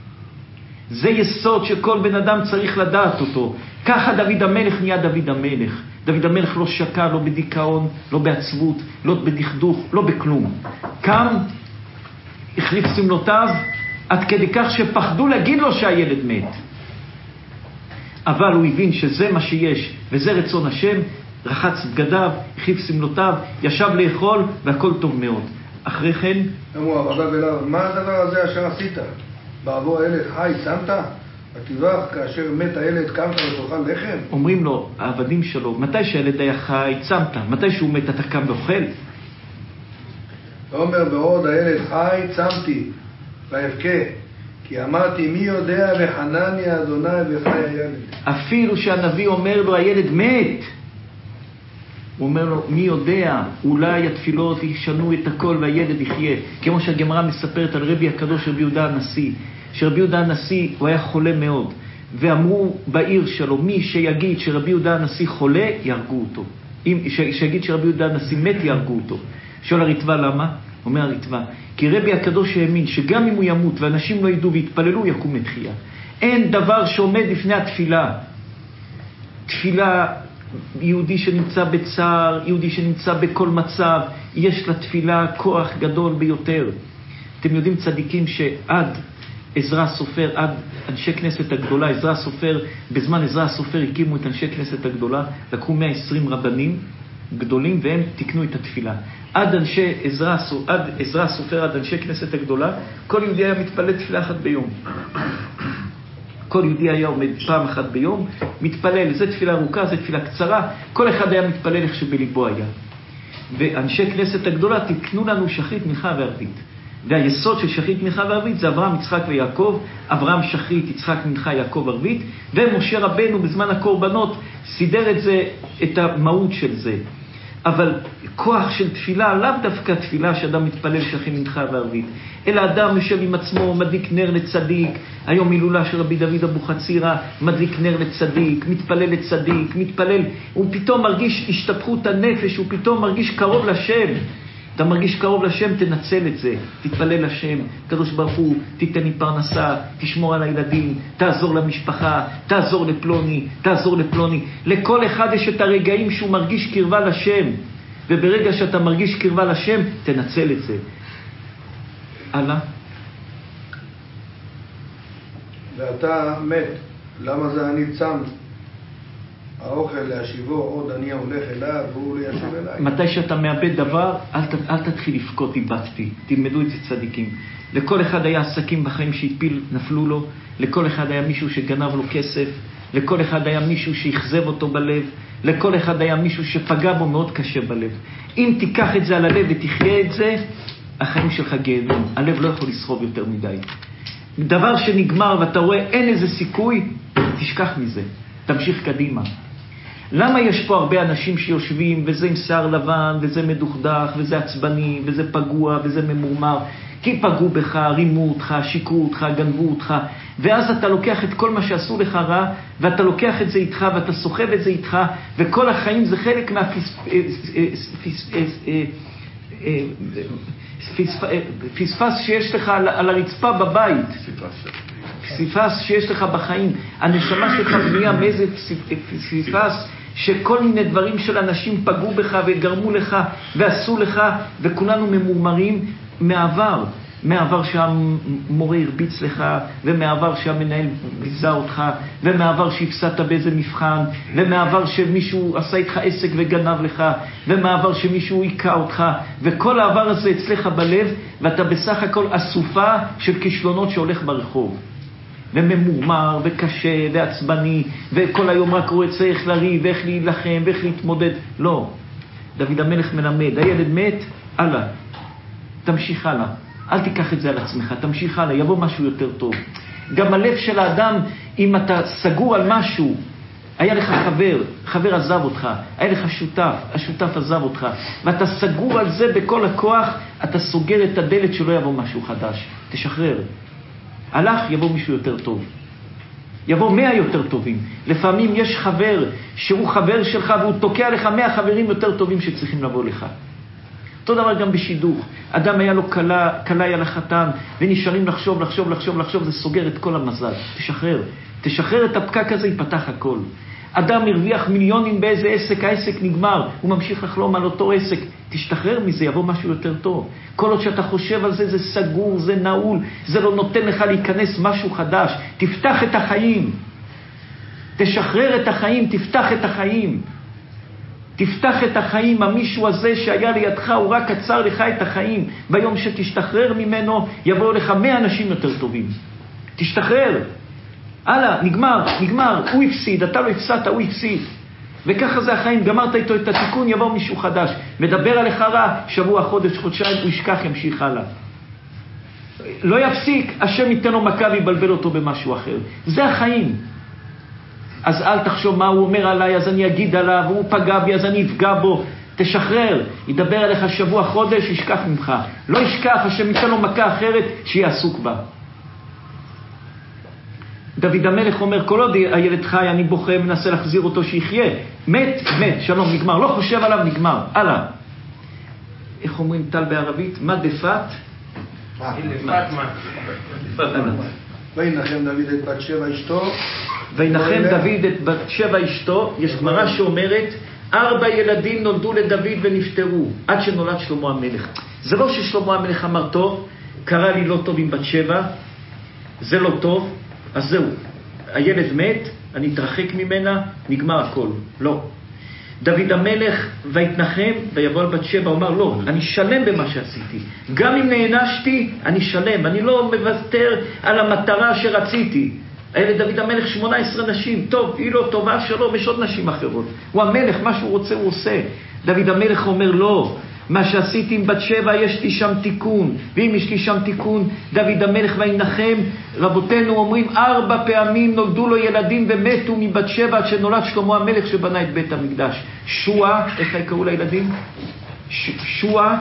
זה יסוד שכל בן אדם צריך לדעת אותו. ככה דוד המלך נהיה דוד המלך. דוד המלך לא שקע, לא בדיכאון, לא בעצבות, לא בדכדוך, לא בכלום. קם, החליף סמלותיו, עד כדי כך שפחדו להגיד לו שהילד מת. אבל הוא הבין שזה מה שיש, וזה רצון השם, רחץ בגדיו, החליף סמלותיו, ישב לאכול, והכל טוב מאוד. אחרי כן... אמרו, הרב אליו, מה הדבר הזה אשר עשית? בעבור הילד חי, צמת? ותבח, כאשר מת הילד, קמת ותאכל לחם? אומרים לו, העבדים שלו, מתי שהילד היה חי, צמת? מתי שהוא מת, אתה קם ואוכל? אומר, בעוד הילד חי, צמתי, ואבכה. כי אמרתי, מי יודע וחנני אדוני וחי הילד. אפילו שהנביא אומר לו, הילד מת. הוא אומר לו, מי יודע, אולי התפילות ישנו את הכל והילד יחיה. כמו שהגמרא מספרת על רבי הקדוש רבי יהודה הנשיא. שרבי יהודה הנשיא הוא היה חולה מאוד. ואמרו בעיר שלו, מי שיגיד שרבי יהודה הנשיא חולה, יהרגו אותו. שיגיד שרבי יהודה הנשיא מת, יהרגו אותו. שואל הרטב"א למה? אומר הרטב"א, כי רבי הקדוש האמין שגם אם הוא ימות ואנשים לא ידעו והתפללו, יקום לתחייה. אין דבר שעומד לפני התפילה. תפילה, יהודי שנמצא בצער, יהודי שנמצא בכל מצב, יש לתפילה כוח גדול ביותר. אתם יודעים צדיקים שעד עזרא הסופר, עד אנשי כנסת הגדולה, עזרא הסופר, בזמן עזרא הסופר הקימו את אנשי כנסת הגדולה, לקחו 120 רבנים גדולים והם תקנו את התפילה. עד עזרא הסופר, עד אנשי כנסת הגדולה, כל יהודי היה מתפלל תפילה אחת ביום. כל יהודי היה עומד פעם אחת ביום, מתפלל, זה תפילה ארוכה, זה תפילה קצרה, כל אחד היה מתפלל איך שבליבו היה. ואנשי כנסת הגדולה תקנו לנו שחרית, מנחה וערבית. והיסוד של שחרית, מנחה וערבית זה אברהם, יצחק ויעקב, אברהם שחרית, יצחק מנחה, יעקב ערבית, ומשה רבנו בזמן הקורבנות סידר את זה, את המהות של זה. אבל כוח של תפילה, לאו דווקא תפילה שאדם מתפלל שחרית, מנחה וערבית, אלא אדם יושב עם עצמו, מדליק נר לצדיק. היום הילולה של רבי דוד אבוחצירא, מדליק נר לצדיק, מתפלל לצדיק, מתפלל, הוא פתאום מרגיש השתפכות הנפש, הוא פתאום מרגיש קרוב לשם. אתה מרגיש קרוב לשם, תנצל את זה. תתפלל לשם, קדוש ברוך הוא, תיתן לי פרנסה, תשמור על הילדים, תעזור למשפחה, תעזור לפלוני, תעזור לפלוני. לכל אחד יש את הרגעים שהוא מרגיש קרבה לשם. וברגע שאתה מרגיש קרבה לשם, תנצל את זה. הלאה. ואתה מת, למה זה אני צם? האוכל להשיבו, עוד אני הולך אליו והוא ליישב אליי. מתי שאתה מאבד דבר, אל תתחיל לבכות, איבדתי. תלמדו את זה צדיקים. לכל אחד היה עסקים בחיים שהתפיל, נפלו לו. לכל אחד היה מישהו שגנב לו כסף. לכל אחד היה מישהו שהחזב אותו בלב. לכל אחד היה מישהו שפגע בו מאוד קשה בלב. אם תיקח את זה על הלב ותחיה את זה, החיים שלך גיהנום. הלב לא יכול לסחוב יותר מדי. דבר שנגמר ואתה רואה אין איזה סיכוי, תשכח מזה. תמשיך קדימה. למה יש פה הרבה אנשים שיושבים וזה עם שיער לבן וזה מדוכדך וזה עצבני וזה פגוע וזה ממורמר? כי פגעו בך, רימו אותך, שיקרו אותך, גנבו אותך, ואז אתה לוקח את כל מה שעשו לך רע ואתה לוקח את זה איתך ואתה סוחב את זה איתך, וכל החיים זה חלק פספס שיש לך על הרצפה בבית, פספס שיש לך בחיים. הנשמה שלך בנויה מאיזה פספס שכל מיני דברים של אנשים פגעו בך וגרמו לך ועשו לך, וכולנו ממורמרים מהעבר שהמורה הרביץ לך, ומהעבר שהמנהל ביזה אותך, ומהעבר שהפסדת באיזה מבחן, ומהעבר שמישהו עשה איתך עסק וגנב לך, ומהעבר שמישהו עיקה אותך, וכל העבר הזה אצלך בלב, ואתה בסך הכל אסופה של כישלונות שהולך ברחוב. וממורמר וקשה ועצבני, וכל היום רק רואה צריך לריב ואיך להילחם ואיך להתמודד. לא. דוד המלך מלמד, הילד מת, הלאה. תמשיך הלאה. אל תיקח את זה על עצמך, תמשיך הלאה, יבוא משהו יותר טוב. גם הלב של האדם, אם אתה סגור על משהו, היה לך חבר עזב אותך, היה לך שותף, השותף עזב אותך, ואתה סגור על זה בכל הכוח, אתה סוגר את הדלת שלא יבוא משהו חדש. תשחרר. הלך, יבוא מישהו יותר טוב. יבוא 100 יותר טובים. לפעמים יש חבר שהוא חבר שלך והוא תוקע לך 100 חברים יותר טובים שצריכים לבוא לך. אותו דבר גם בשידוך. אדם היה לו קלה היה לחתן, ונשארים לחשוב, זה סוגר את כל המזל. תשחרר את הפקק הזה, ייפתח הכל. אדם הרוויח מיליונים באיזה עסק, העסק נגמר, הוא ממשיך לחלום על אותו עסק. תשתחרר מזה, יבוא משהו יותר טוב. כל עוד שאתה חושב על זה, זה סגור, זה נעול, זה לא נותן לך להיכנס משהו חדש. תפתח את החיים. תשחרר את החיים, תפתח את החיים. תפתח את החיים, המישהו הזה שהיה לידך, הוא רק עצר לך את החיים. ביום שתשתחרר ממנו, יבואו לך 100 אנשים יותר טובים. תשתחרר. הלאה, נגמר, הוא הפסיד, אתה לא הפסדת, הוא הפסיד. וככה זה החיים, גמרת איתו את התיקון, יבוא מישהו חדש. מדבר עליך רע, שבוע, חודש, חודשיים, הוא ישכח, ימשיך הלאה. לא יפסיק, השם ייתן לו מכה ויבלבל אותו במשהו אחר. זה החיים. אז אל תחשוב מה הוא אומר עליי, אז אני אגיד עליו, הוא פגע בי, אז אני אפגע בו. תשחרר, ידבר עליך שבוע, חודש, ישכח ממך. לא ישכח, השם ייתן לו מכה אחרת שיהיה עסוק בה. דוד המלך אומר, כל עוד הילד חי, אני בוכה, מנסה להחזיר אותו שיחיה. מת, שלום, נגמר. לא חושב עליו, נגמר. הלאה. איך אומרים טל בערבית? מה דפת? וינחם דוד את בת שבע אשתו. וינחם דוד את בת שבע אשתו. יש גמרא שאומרת, 4 ילדים נולדו לדוד ונפטרו, עד שנולד שלמה המלך. זה לא ששלמה המלך אמר, טוב, קרה לי לא טוב עם בת שבע, זה לא טוב, אז זהו, הילד מת, אני אתרחק ממנה, נגמר הכל. לא. דוד המלך ויתנחם ויבוא על בת שבע, אומר לא, אני שלם במה שעשיתי. גם אם נענשתי, אני שלם, אני לא מוותר על המטרה שרציתי. הילד דוד המלך 18 נשים, טוב, היא לא טובה, שלום, יש עוד נשים אחרות. הוא המלך, מה שהוא רוצה הוא עושה. דוד המלך אומר לא, מה שעשיתי עם בת שבע יש לי שם תיקון, ואם יש לי שם תיקון, דוד המלך וינחם. רבותינו אומרים 4 פעמים נולדו לו ילדים ומתו מבת שבע עד שנולד שלמה המלך שבנה את בית המקדש. שועה, איך יקראו לילדים? שועה,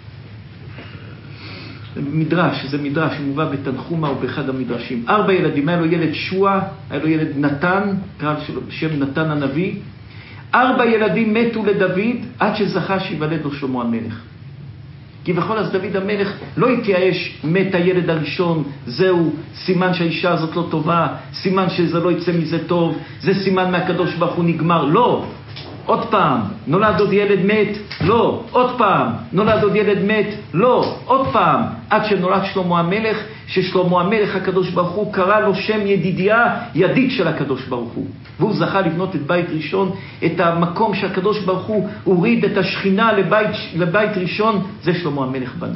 מדרש, זה מדרש מובא בתנחומה או באחד המדרשים. 4 ילדים, היה לו ילד שועה, היה לו ילד נתן, קרא שם נתן הנביא. 4 ילדים מתו לדוד עד שזכה שיוולד לו שלמה המלך. כי בכל אז דוד המלך לא התייאש, מת הילד הראשון, זהו, סימן שהאישה הזאת לא טובה, סימן שזה לא יצא מזה טוב, זה סימן מהקדוש ברוך הוא נגמר. לא, עוד פעם, נולד עוד ילד מת, לא, עוד פעם, נולד עוד ילד מת, לא, עוד פעם, עד שנולד שלמה המלך, ששלמה המלך הקדוש ברוך הוא קרא לו שם ידידיה, ידיד של הקדוש ברוך הוא. והוא זכה לבנות את בית ראשון, את המקום שהקדוש ברוך הוא הוריד את השכינה לבית ראשון, זה שלמה המלך בנה.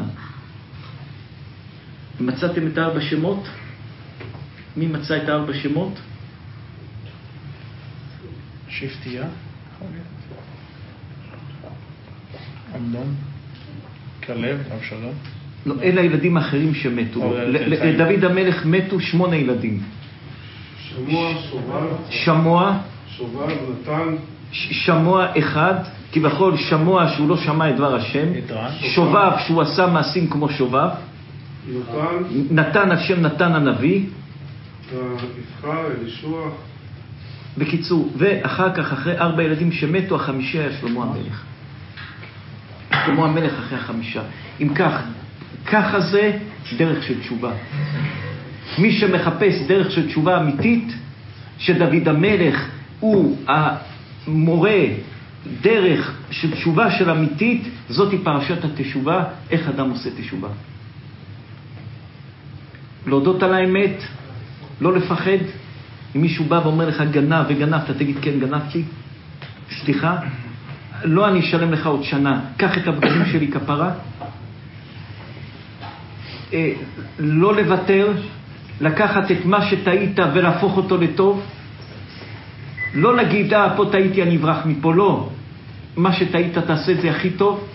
מצאתם את 4 שמות? מי מצא את 4 שמות? שבטיה, עמדון, כלב, אבשלום. לא, אלה הילדים האחרים שמתו. לדוד המלך מתו 8 ילדים. שמוע, נתן. שמוע אחד, כביכול שמוע שהוא לא שמע את דבר השם. שובב שהוא עשה מעשים כמו שובב. נתן השם נתן הנביא. יפחה, אלישוע. בקיצור, ואחר כך, אחרי 4 ילדים שמתו, החמישי היה שלמה המלך. שלמה המלך אחרי 5. אם כך, ככה זה דרך של תשובה. מי שמחפש דרך של תשובה אמיתית, שדוד המלך הוא המורה דרך של תשובה של אמיתית, זאת היא פרשת התשובה, איך אדם עושה תשובה. להודות על האמת, לא לפחד. אם מישהו בא ואומר לך גנב וגנב, אתה תגיד כן גנבתי, סליחה, לא אני אשלם לך עוד שנה, קח את הבגדים שלי כפרה. לא לוותר, לקחת את מה שטעית ולהפוך אותו לטוב. לא להגיד, פה טעיתי אני אברח מפה, לא. מה שטעית תעשה את זה הכי טוב.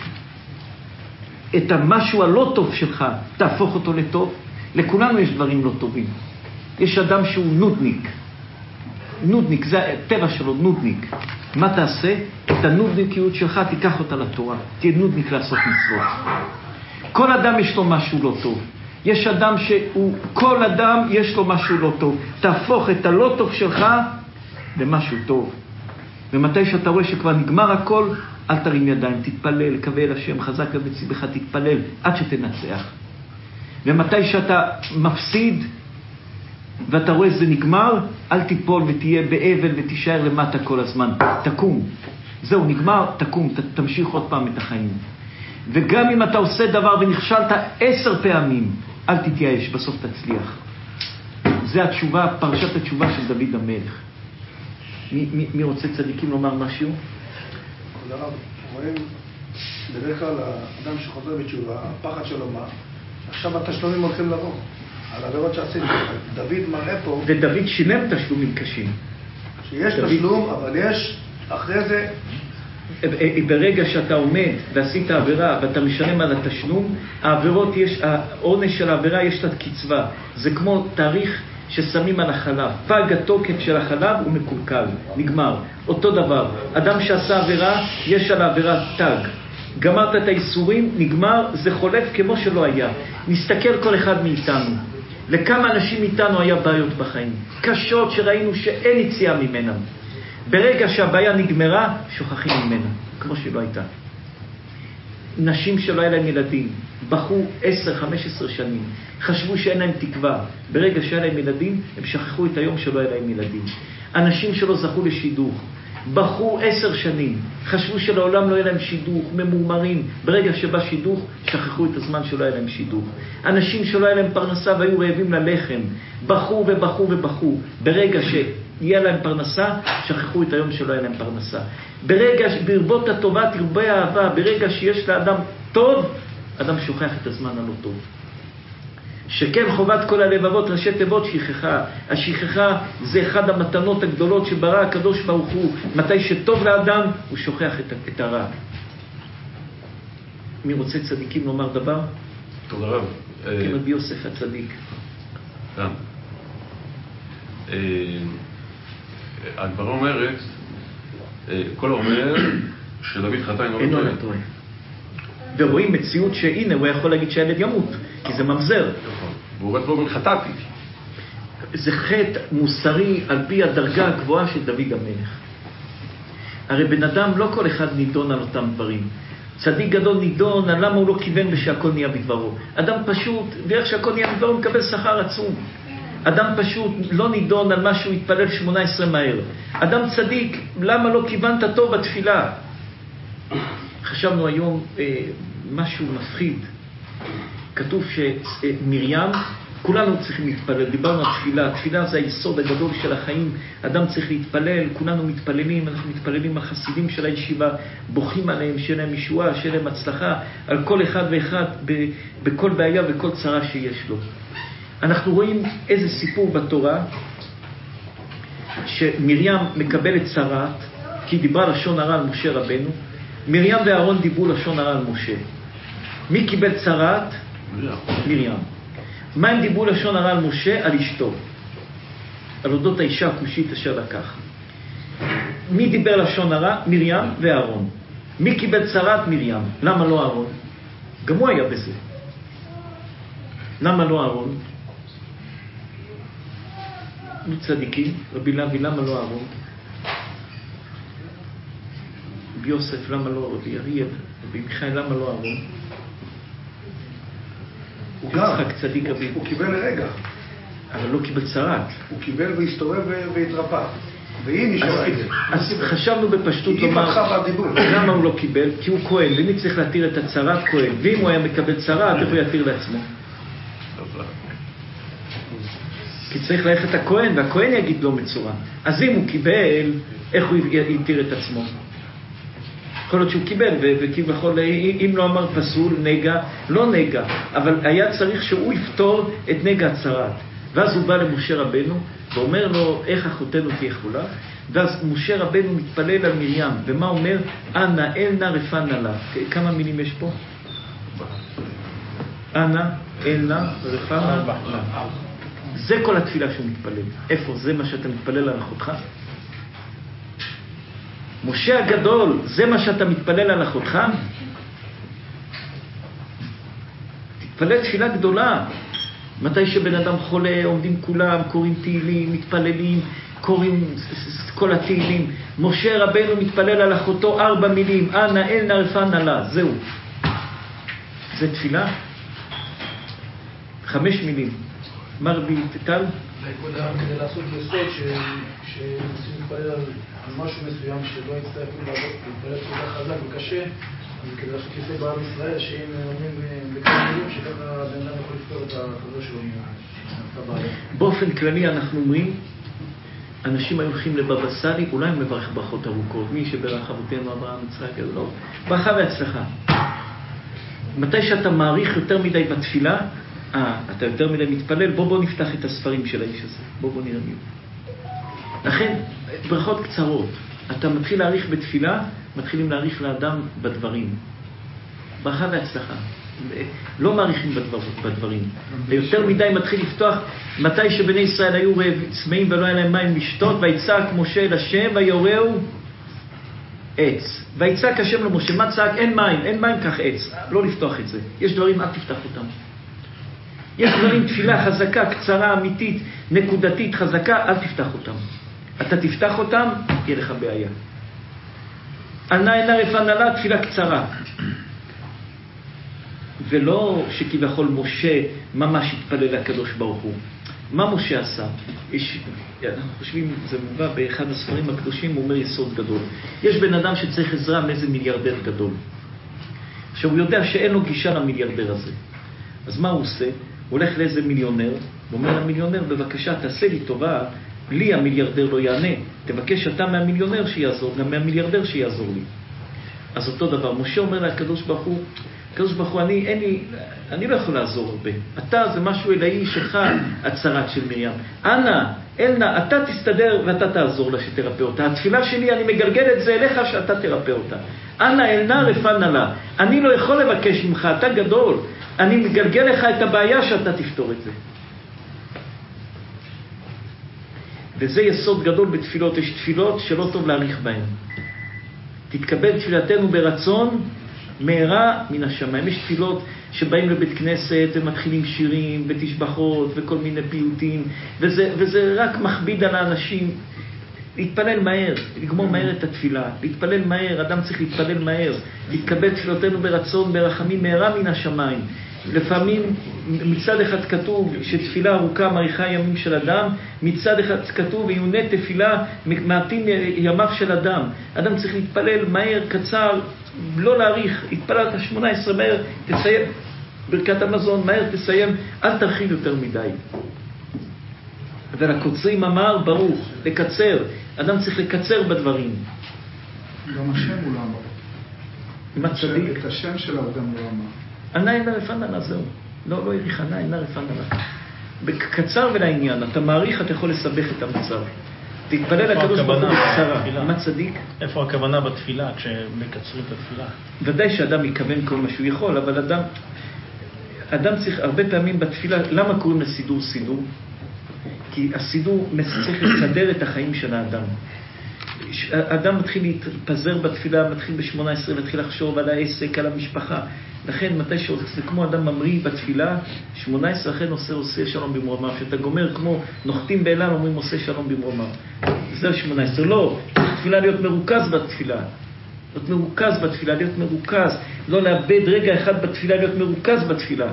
את המשהו הלא טוב שלך תהפוך אותו לטוב. לכולנו יש דברים לא טובים. יש אדם שהוא נודניק. נודניק, זה הטבע שלו, נודניק. מה תעשה? את הנודניקיות שלך תיקח אותה לתורה. תהיה נודניק לעשות מצוות. כל אדם יש לו משהו לא טוב. יש אדם כל אדם יש לו משהו לא טוב. תהפוך את הלא טוב שלך למשהו טוב. ומתי שאתה רואה שכבר נגמר הכל, אל תרים ידיים, תתפלל, קבל השם חזק ובציבך, תתפלל עד שתנצח. ומתי שאתה מפסיד ואתה רואה שזה נגמר, אל תיפול ותהיה באבל ותישאר למטה כל הזמן. תקום. זהו, נגמר, תקום, תמשיך עוד פעם את החיים. וגם אם אתה עושה דבר ונכשלת 10 פעמים, אל תתייאש, בסוף תצליח. זה התשובה, פרשת התשובה של דוד המלך. מי רוצה צדיקים לומר משהו? כבוד הרב, רואים בדרך כלל האדם שחוזר בתשובה, הפחד שלו מה? עכשיו התשלומים הולכים לבוא. על העבירות שעשינו. דוד מראה פה... ודוד שילם תשלומים קשים. שיש תשלום, אבל יש אחרי זה... ברגע שאתה עומד ועשית עבירה ואתה משלם על התשלום, העבירות העונש של העבירה יש לה קצבה. זה כמו תאריך ששמים על החלב. פג התוקף של החלב הוא מקולקל, נגמר. אותו דבר, אדם שעשה עבירה, יש על העבירה תג. גמרת את האיסורים, נגמר, זה חולף כמו שלא היה. נסתכל כל אחד מאיתנו. לכמה אנשים מאיתנו היה בעיות בחיים. קשות שראינו שאין יציאה ממנה. ברגע שהבעיה נגמרה, שוכחים ממנה, כמו שלא הייתה. נשים שלא היה להם ילדים, בחו 10-15 שנים, חשבו שאין להם תקווה. ברגע שהיה להם ילדים, הם שכחו את היום שלא היה להם ילדים. אנשים שלא זכו לשידוך, בחו 10 שנים, חשבו שלעולם לא היה להם שידוך, ממומרים. ברגע שבא שידוך, שכחו את הזמן שלא היה להם שידוך. אנשים שלא היה להם פרנסה והיו רעבים ללחם, בחו ובחו ובחו. ברגע שיהיה להם פרנסה, שכחו את היום שלא היה להם פרנסה. ברגע שברבות הטובה תרבה האהבה, ברגע שיש לאדם טוב, אדם שוכח את הזמן הלא טוב. שכן חובת כל הלבבות ראשי תיבות שכחה. השכחה זה אחד המתנות הגדולות שברא הקדוש ברוך הוא. מתי שטוב לאדם הוא שוכח את הרע. מי רוצה צדיקים לומר דבר? תודה רב. כן, רבי יוסף הצדיק. הגמרא אומרת, כל אומר שדוד חטא אינו טועה. ורואים מציאות שהנה הוא יכול להגיד שהילד ימות, כי זה ממזר. נכון. והוא אומר לו, חטאתי. זה חטא מוסרי על פי הדרגה הגבוהה של דוד המלך. הרי בן אדם לא כל אחד נידון על אותם דברים. צדיק גדול נידון, למה הוא לא כיוון ושהכל נהיה בדברו. אדם פשוט, ואיך שהכל נהיה בדברו, הוא מקבל שכר עצום. אדם פשוט לא נידון על מה שהוא התפלל 18 מהר. אדם צדיק, למה לא כיוונת טוב בתפילה? חשבנו היום משהו מפחיד. כתוב שמרים, כולנו צריכים להתפלל, דיברנו על תפילה, תפילה זה היסוד הגדול של החיים, אדם צריך להתפלל, כולנו מתפללים, אנחנו מתפללים החסידים של הישיבה, בוכים עליהם, שיהיה להם ישועה, שיהיה להם הצלחה, על כל אחד ואחד, בכל בעיה וכל צרה שיש לו. אנחנו רואים איזה סיפור בתורה, שמרים מקבלת צרת, כי היא דיברה לשון הרע על משה רבנו, מרים ואהרון דיברו לשון הרע על משה. מי קיבל צרת? מרים. מה הם דיברו לשון הרע על משה? על אשתו. על אודות האישה הכושית אשר לקח. מי דיבר לשון הרע? מרים ואהרון. מי קיבל צרת? מרים. למה לא אהרון? גם הוא היה בזה. למה לא אהרון? לא צדיקים, רבי לוי, למה לא אהרון? רבי יוסף, למה לא? רבי אריאל, רבי מיכאל, למה לא אהרון? הוא קיבל לרגע. אבל לא קיבל צרת. הוא קיבל והסתובב והתרפא. והיא נשארה את זה. אז חשבנו בפשטות לומר, למה הוא לא קיבל? כי הוא כהן, ומי צריך להתיר את הצרת? כהן. ואם הוא היה מקבל צרת, איך הוא יתיר לעצמו? כי צריך ללכת הכהן, והכהן יגיד לו מצורע. אז אם הוא קיבל, איך הוא יתיר את עצמו? יכול להיות שהוא קיבל, וכביכול, אם לא אמר פסול, נגע, לא נגע, אבל היה צריך שהוא יפתור את נגע הצרת. ואז הוא בא למשה רבנו, ואומר לו, איך אחותנו תהיה חולה? ואז משה רבנו מתפלל על מרים, ומה אומר? אנא, אלנא רפא לה. כמה מילים יש פה? אנא, אלנא רפא לה. זה כל התפילה שהוא מתפלל. איפה? זה מה שאתה מתפלל על אחותך? משה הגדול, זה מה שאתה מתפלל על אחותך? תתפלל תפילה גדולה. מתי שבן אדם חולה, עומדים כולם, קוראים תהילים, מתפללים, קוראים כל התהילים. משה רבנו מתפלל על אחותו 4 מילים, אנא אלנא רפא לה, זהו. זה תפילה? 5 מילים. מרבי טל? כדי לעשות יסוד שרוצים להתפלל על משהו מסוים שלא יצטרכו להתפלל כל כך חזק וקשה, אז כדי לעשות יסוד בעם ישראל שאם אומרים בכמה מילים שככה בן אדם יכול לפתור את החזור שלו מהבעיה. באופן כללי אנחנו אומרים, אנשים היו הולכים לבבא סאלי, אולי הם מברך ברכות ארוכות, מי שברך אבותינו אברהם יצחק, לא, ברכה והצלחה. מתי שאתה מעריך יותר מדי בתפילה, אתה יותר מדי מתפלל, בוא נפתח את הספרים של האיש הזה, בוא נראה מי. לכן, ברכות קצרות. אתה מתחיל להעריך בתפילה, מתחילים להעריך לאדם בדברים. ברכה והצלחה. לא מעריכים בדברים. ויותר מדי מתחיל לפתוח, מתי שבני ישראל היו צמאים ולא היה להם מים לשתות, ויצעק משה אל השם ויורהו עץ. ויצעק השם למשה, מה צעק? אין מים, כך עץ. לא לפתוח את זה. יש דברים, אל תפתח אותם. יש דברים, תפילה חזקה, קצרה, אמיתית, נקודתית, חזקה, אל תפתח אותם. אתה תפתח אותם, יהיה לך בעיה. אנא אלנא רפא לה, תפילה קצרה. ולא שכביכול משה ממש התפלל לקדוש ברוך הוא. מה משה עשה? אנחנו חושבים, זה מובא באחד הספרים הקדושים, הוא אומר יסוד גדול. יש בן אדם שצריך עזרה מאיזה מיליארדר גדול. עכשיו הוא יודע שאין לו גישה למיליארדר הזה. אז מה הוא עושה? הוא הולך לאיזה מיליונר, הוא אומר למיליונר, בבקשה, תעשה לי טובה, לי המיליארדר לא יענה, תבקש אתה מהמיליונר שיעזור, גם מהמיליארדר שיעזור לי. אז אותו דבר, משה אומר לקדוש ברוך הוא, הקדוש ברוך הוא, אני לא יכול לעזור הרבה. אתה זה משהו אלוהי שלך, הצרת של מרים. אנא, אלנא, אתה תסתדר ואתה תעזור לה שתרפא אותה. התפילה שלי, אני מגלגל את זה אליך שאתה תרפא אותה. אנא אלנא רפא לה. אני לא יכול לבקש ממך, אתה גדול. אני מגלגל לך את הבעיה שאתה תפתור את זה. וזה יסוד גדול בתפילות. יש תפילות שלא טוב להאריך בהן. תתקבל תפילתנו ברצון, מהרה מן השמיים. יש תפילות שבאים לבית כנסת ומתחילים שירים ותשבחות וכל מיני פיוטים, וזה רק מכביד על האנשים. להתפלל מהר, לגמור מהר את התפילה, להתפלל מהר, אדם צריך להתפלל מהר, להתקבל תפילותינו ברצון, ברחמים מהרה מן השמיים. לפעמים מצד אחד כתוב שתפילה ארוכה מאריכה ימים של אדם, מצד אחד כתוב ויונה תפילה מעטים ימיו של אדם. אדם צריך להתפלל מהר, קצר, לא להאריך, התפלל את ה-18 מהר, תסיים ברכת המזון, מהר תסיים, אל תרחיב יותר מדי. ולקוצרים אמר ברוך, לקצר, אדם צריך לקצר בדברים. גם השם הוא לא אמר. מה צדיק? את השם שלו גם לא אמר. ענה אינה רפנה, זהו. לא יריך ענה אינה רפנה. בקצר ולעניין, אתה מעריך, אתה יכול לסבך את המצב. תתפלל לקדוש ברוך הוא בקצרה. מה צדיק? איפה הכוונה בתפילה, כשמקצרים את התפילה? ודאי שאדם יכוון כל מה שהוא יכול, אבל אדם צריך הרבה פעמים בתפילה, למה קוראים לסידור סידור? כי הסידור צריך לסדר את החיים של האדם. האדם מתחיל להתפזר בתפילה, מתחיל ב-18, מתחיל לחשוב על העסק, על המשפחה. לכן, מתי זה כמו אדם ממריא בתפילה, 18 לכן עושה שלום במרומיו. שאתה גומר כמו נוחתים באלן, אומרים עושה שלום במרומיו. זה 18. לא, צריך תפילה להיות מרוכז בתפילה. להיות מרוכז בתפילה, להיות מרוכז. לא לאבד רגע אחד בתפילה, להיות מרוכז בתפילה.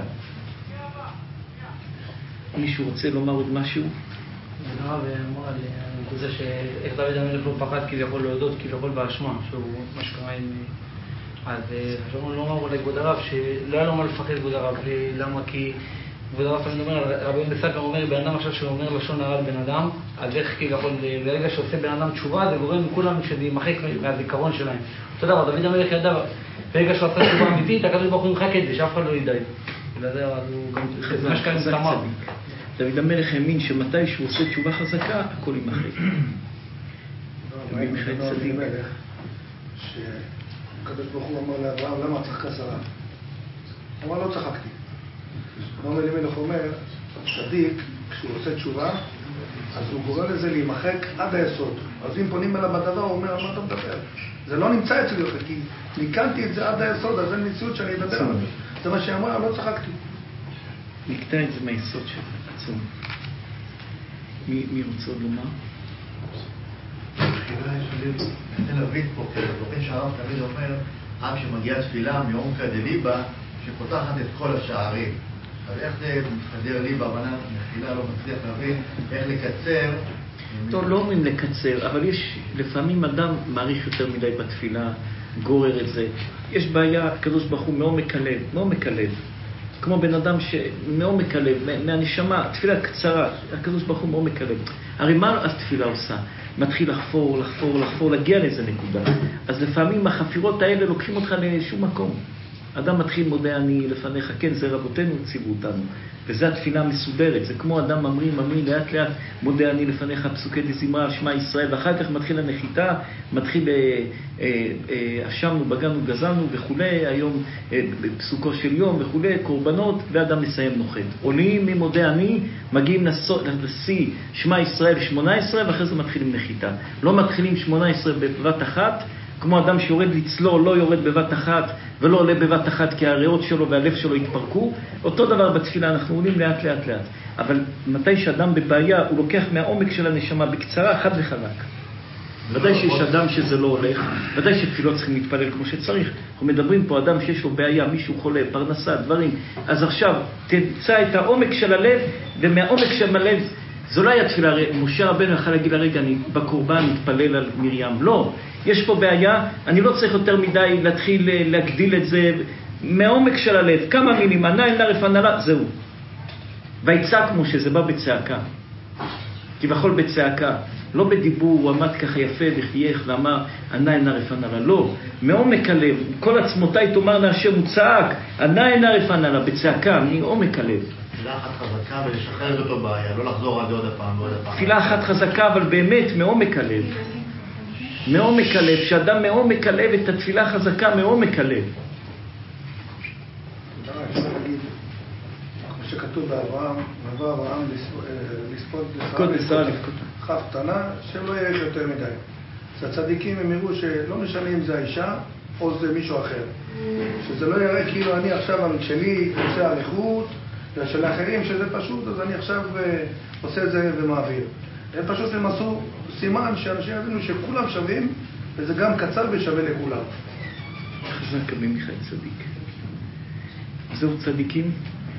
מישהו רוצה לומר עוד משהו? הרב אמר על זה שאיך דוד המלך לא פחד כביכול להודות כביכול באשמה, שהוא מה שקרה עם... אז חשבנו לומר לכבוד הרב שלא היה לו מה לפחד כבוד הרב. למה? כי כבוד הרב אני אומר, רבי בספר אומר, בן אדם עכשיו שאומר לשון הרע לבן אדם, אז איך כביכול לרגע שעושה בן אדם תשובה, זה גורם לכולם שזה יימחק מהזיכרון שלהם. אתה יודע, דוד המלך ידע, ברגע שהוא עשה תשובה אמיתית, הקדוש ברוך הוא ימחק את זה, שאף אחד לא ידע. זה מה שקרה עם תמר. דוד המלך האמין שמתי שהוא עושה תשובה חזקה, הכל יימחק. מיכאל צדיק. שהקדוש ברוך הוא אמר לאברהם, למה צחקה שרה? הוא אמר, לא צחקתי. אלימלך אומר, צדיק, כשהוא עושה תשובה, אז הוא קורא לזה להימחק עד היסוד. אז אם פונים אליו בדבר, הוא אומר, מה אתה מדבר? זה לא נמצא אצלי יותר, כי ניקנתי את זה עד היסוד, אז אין מציאות שאני אדבר על זה. זה מה שאמרה, לא צחקתי. נקטע את זה מהיסוד של עצום. מי רוצה עוד לומר? תחילה יש לי נתן להבין פה, כי בטוחים שהרב תמיד אומר, עם שמגיעה תפילה מעומקא דליבא, שפותחת את כל השערים. אז איך זה מתחדר לי בהבנה, תחילה לא מצליח להבין איך לקצר? טוב, לא אומרים לקצר, אבל יש לפעמים אדם מעריך יותר מדי בתפילה, גורר את זה. יש בעיה, הקדוש ברוך הוא מעומק הלב. כמו בן אדם שמעומק הלב, מהנשמה, תפילה קצרה, הקדוש ברוך הוא מעומק הלב. הרי מה התפילה עושה? מתחיל לחפור, להגיע לאיזה נקודה. אז לפעמים החפירות האלה לוקחים אותך לשום מקום. אדם מתחיל מודה אני לפניך, כן, זה רבותינו ציוו אותנו. וזה התפילה המסודרת, זה כמו אדם ממריא לאט לאט, מודה אני לפניך, פסוקי דזמרה, שמע ישראל, ואחר כך מתחיל הנחיתה, מתחיל אשמנו, בגנו, גזלנו וכולי, היום בפסוקו של יום וכולי, קורבנות, ואדם מסיים נוחת. עולים ממודה אני, מגיעים לשיא שמע ישראל 18, ואחרי זה מתחילים נחיתה. לא מתחילים 18 בבת אחת, כמו אדם שיורד לצלול, לא יורד בבת אחת ולא עולה בבת אחת כי הריאות שלו והלב שלו התפרקו. אותו דבר בתפילה, אנחנו עולים לאט. אבל מתי שאדם בבעיה, הוא לוקח מהעומק של הנשמה בקצרה, חד וחלק. ודאי שיש אדם שזה לא הולך, ודאי שתפילות צריכים להתפלל כמו שצריך. אנחנו מדברים פה אדם שיש לו בעיה, מישהו חולה, פרנסה, דברים. אז עכשיו תמצא את העומק של הלב, ומהעומק של הלב, זו לא היה תפילה, משה רבנו יכול להגיד לרגע, אני בקורבן מתפלל על מרים. לא, יש פה בעיה, אני לא צריך יותר מדי להתחיל להגדיל את זה מהעומק של הלב. כמה מילים, ענה אל נערף הנהלה, זהו. ויצעק משה, זה בא בצעקה. כביכול בצעקה. לא בדיבור, הוא עמד ככה יפה וחייך ואמר, ענה אל נערף הנהלה. לא, מעומק הלב, כל עצמותיי תאמרנה השם, הוא צעק, ענה אל נערף הנהלה, בצעקה, מעומק הלב. תפילה אחת חזקה ולשחרר את אותו בעיה, לא לחזור על זה עוד הפעם. תפילה אחת חזקה, אבל באמת מעומק הלב. מעומק הלב, שאדם מעומק הלב את התפילה חזקה מעומק הלב. אפשר להגיד, כמו שכתוב באברהם, נבוא אברהם לספוד חף קטנה, שלא יהיה יותר מדי. אז הצדיקים הם יראו שלא משנה אם זה האישה או זה מישהו אחר. שזה לא יראה כאילו אני עכשיו שלי עושה עריכות, ושל האחרים שזה פשוט, אז אני עכשיו עושה את זה ומעביר. הם עשו סימן שאנשים יבינו שכולם שווים, וזה גם קצר ושווה לכולם. חזק רבי מיכאל צדיק. זהו צדיקים.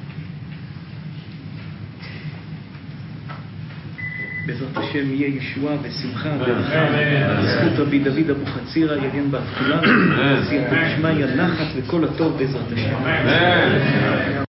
בעזרת השם יהיה ישועה ושמחה בזכות רבי דוד אבוחצירא יגן באף כולנו, סייעתא דשמיא נחת וכל הטוב בעזרת השם.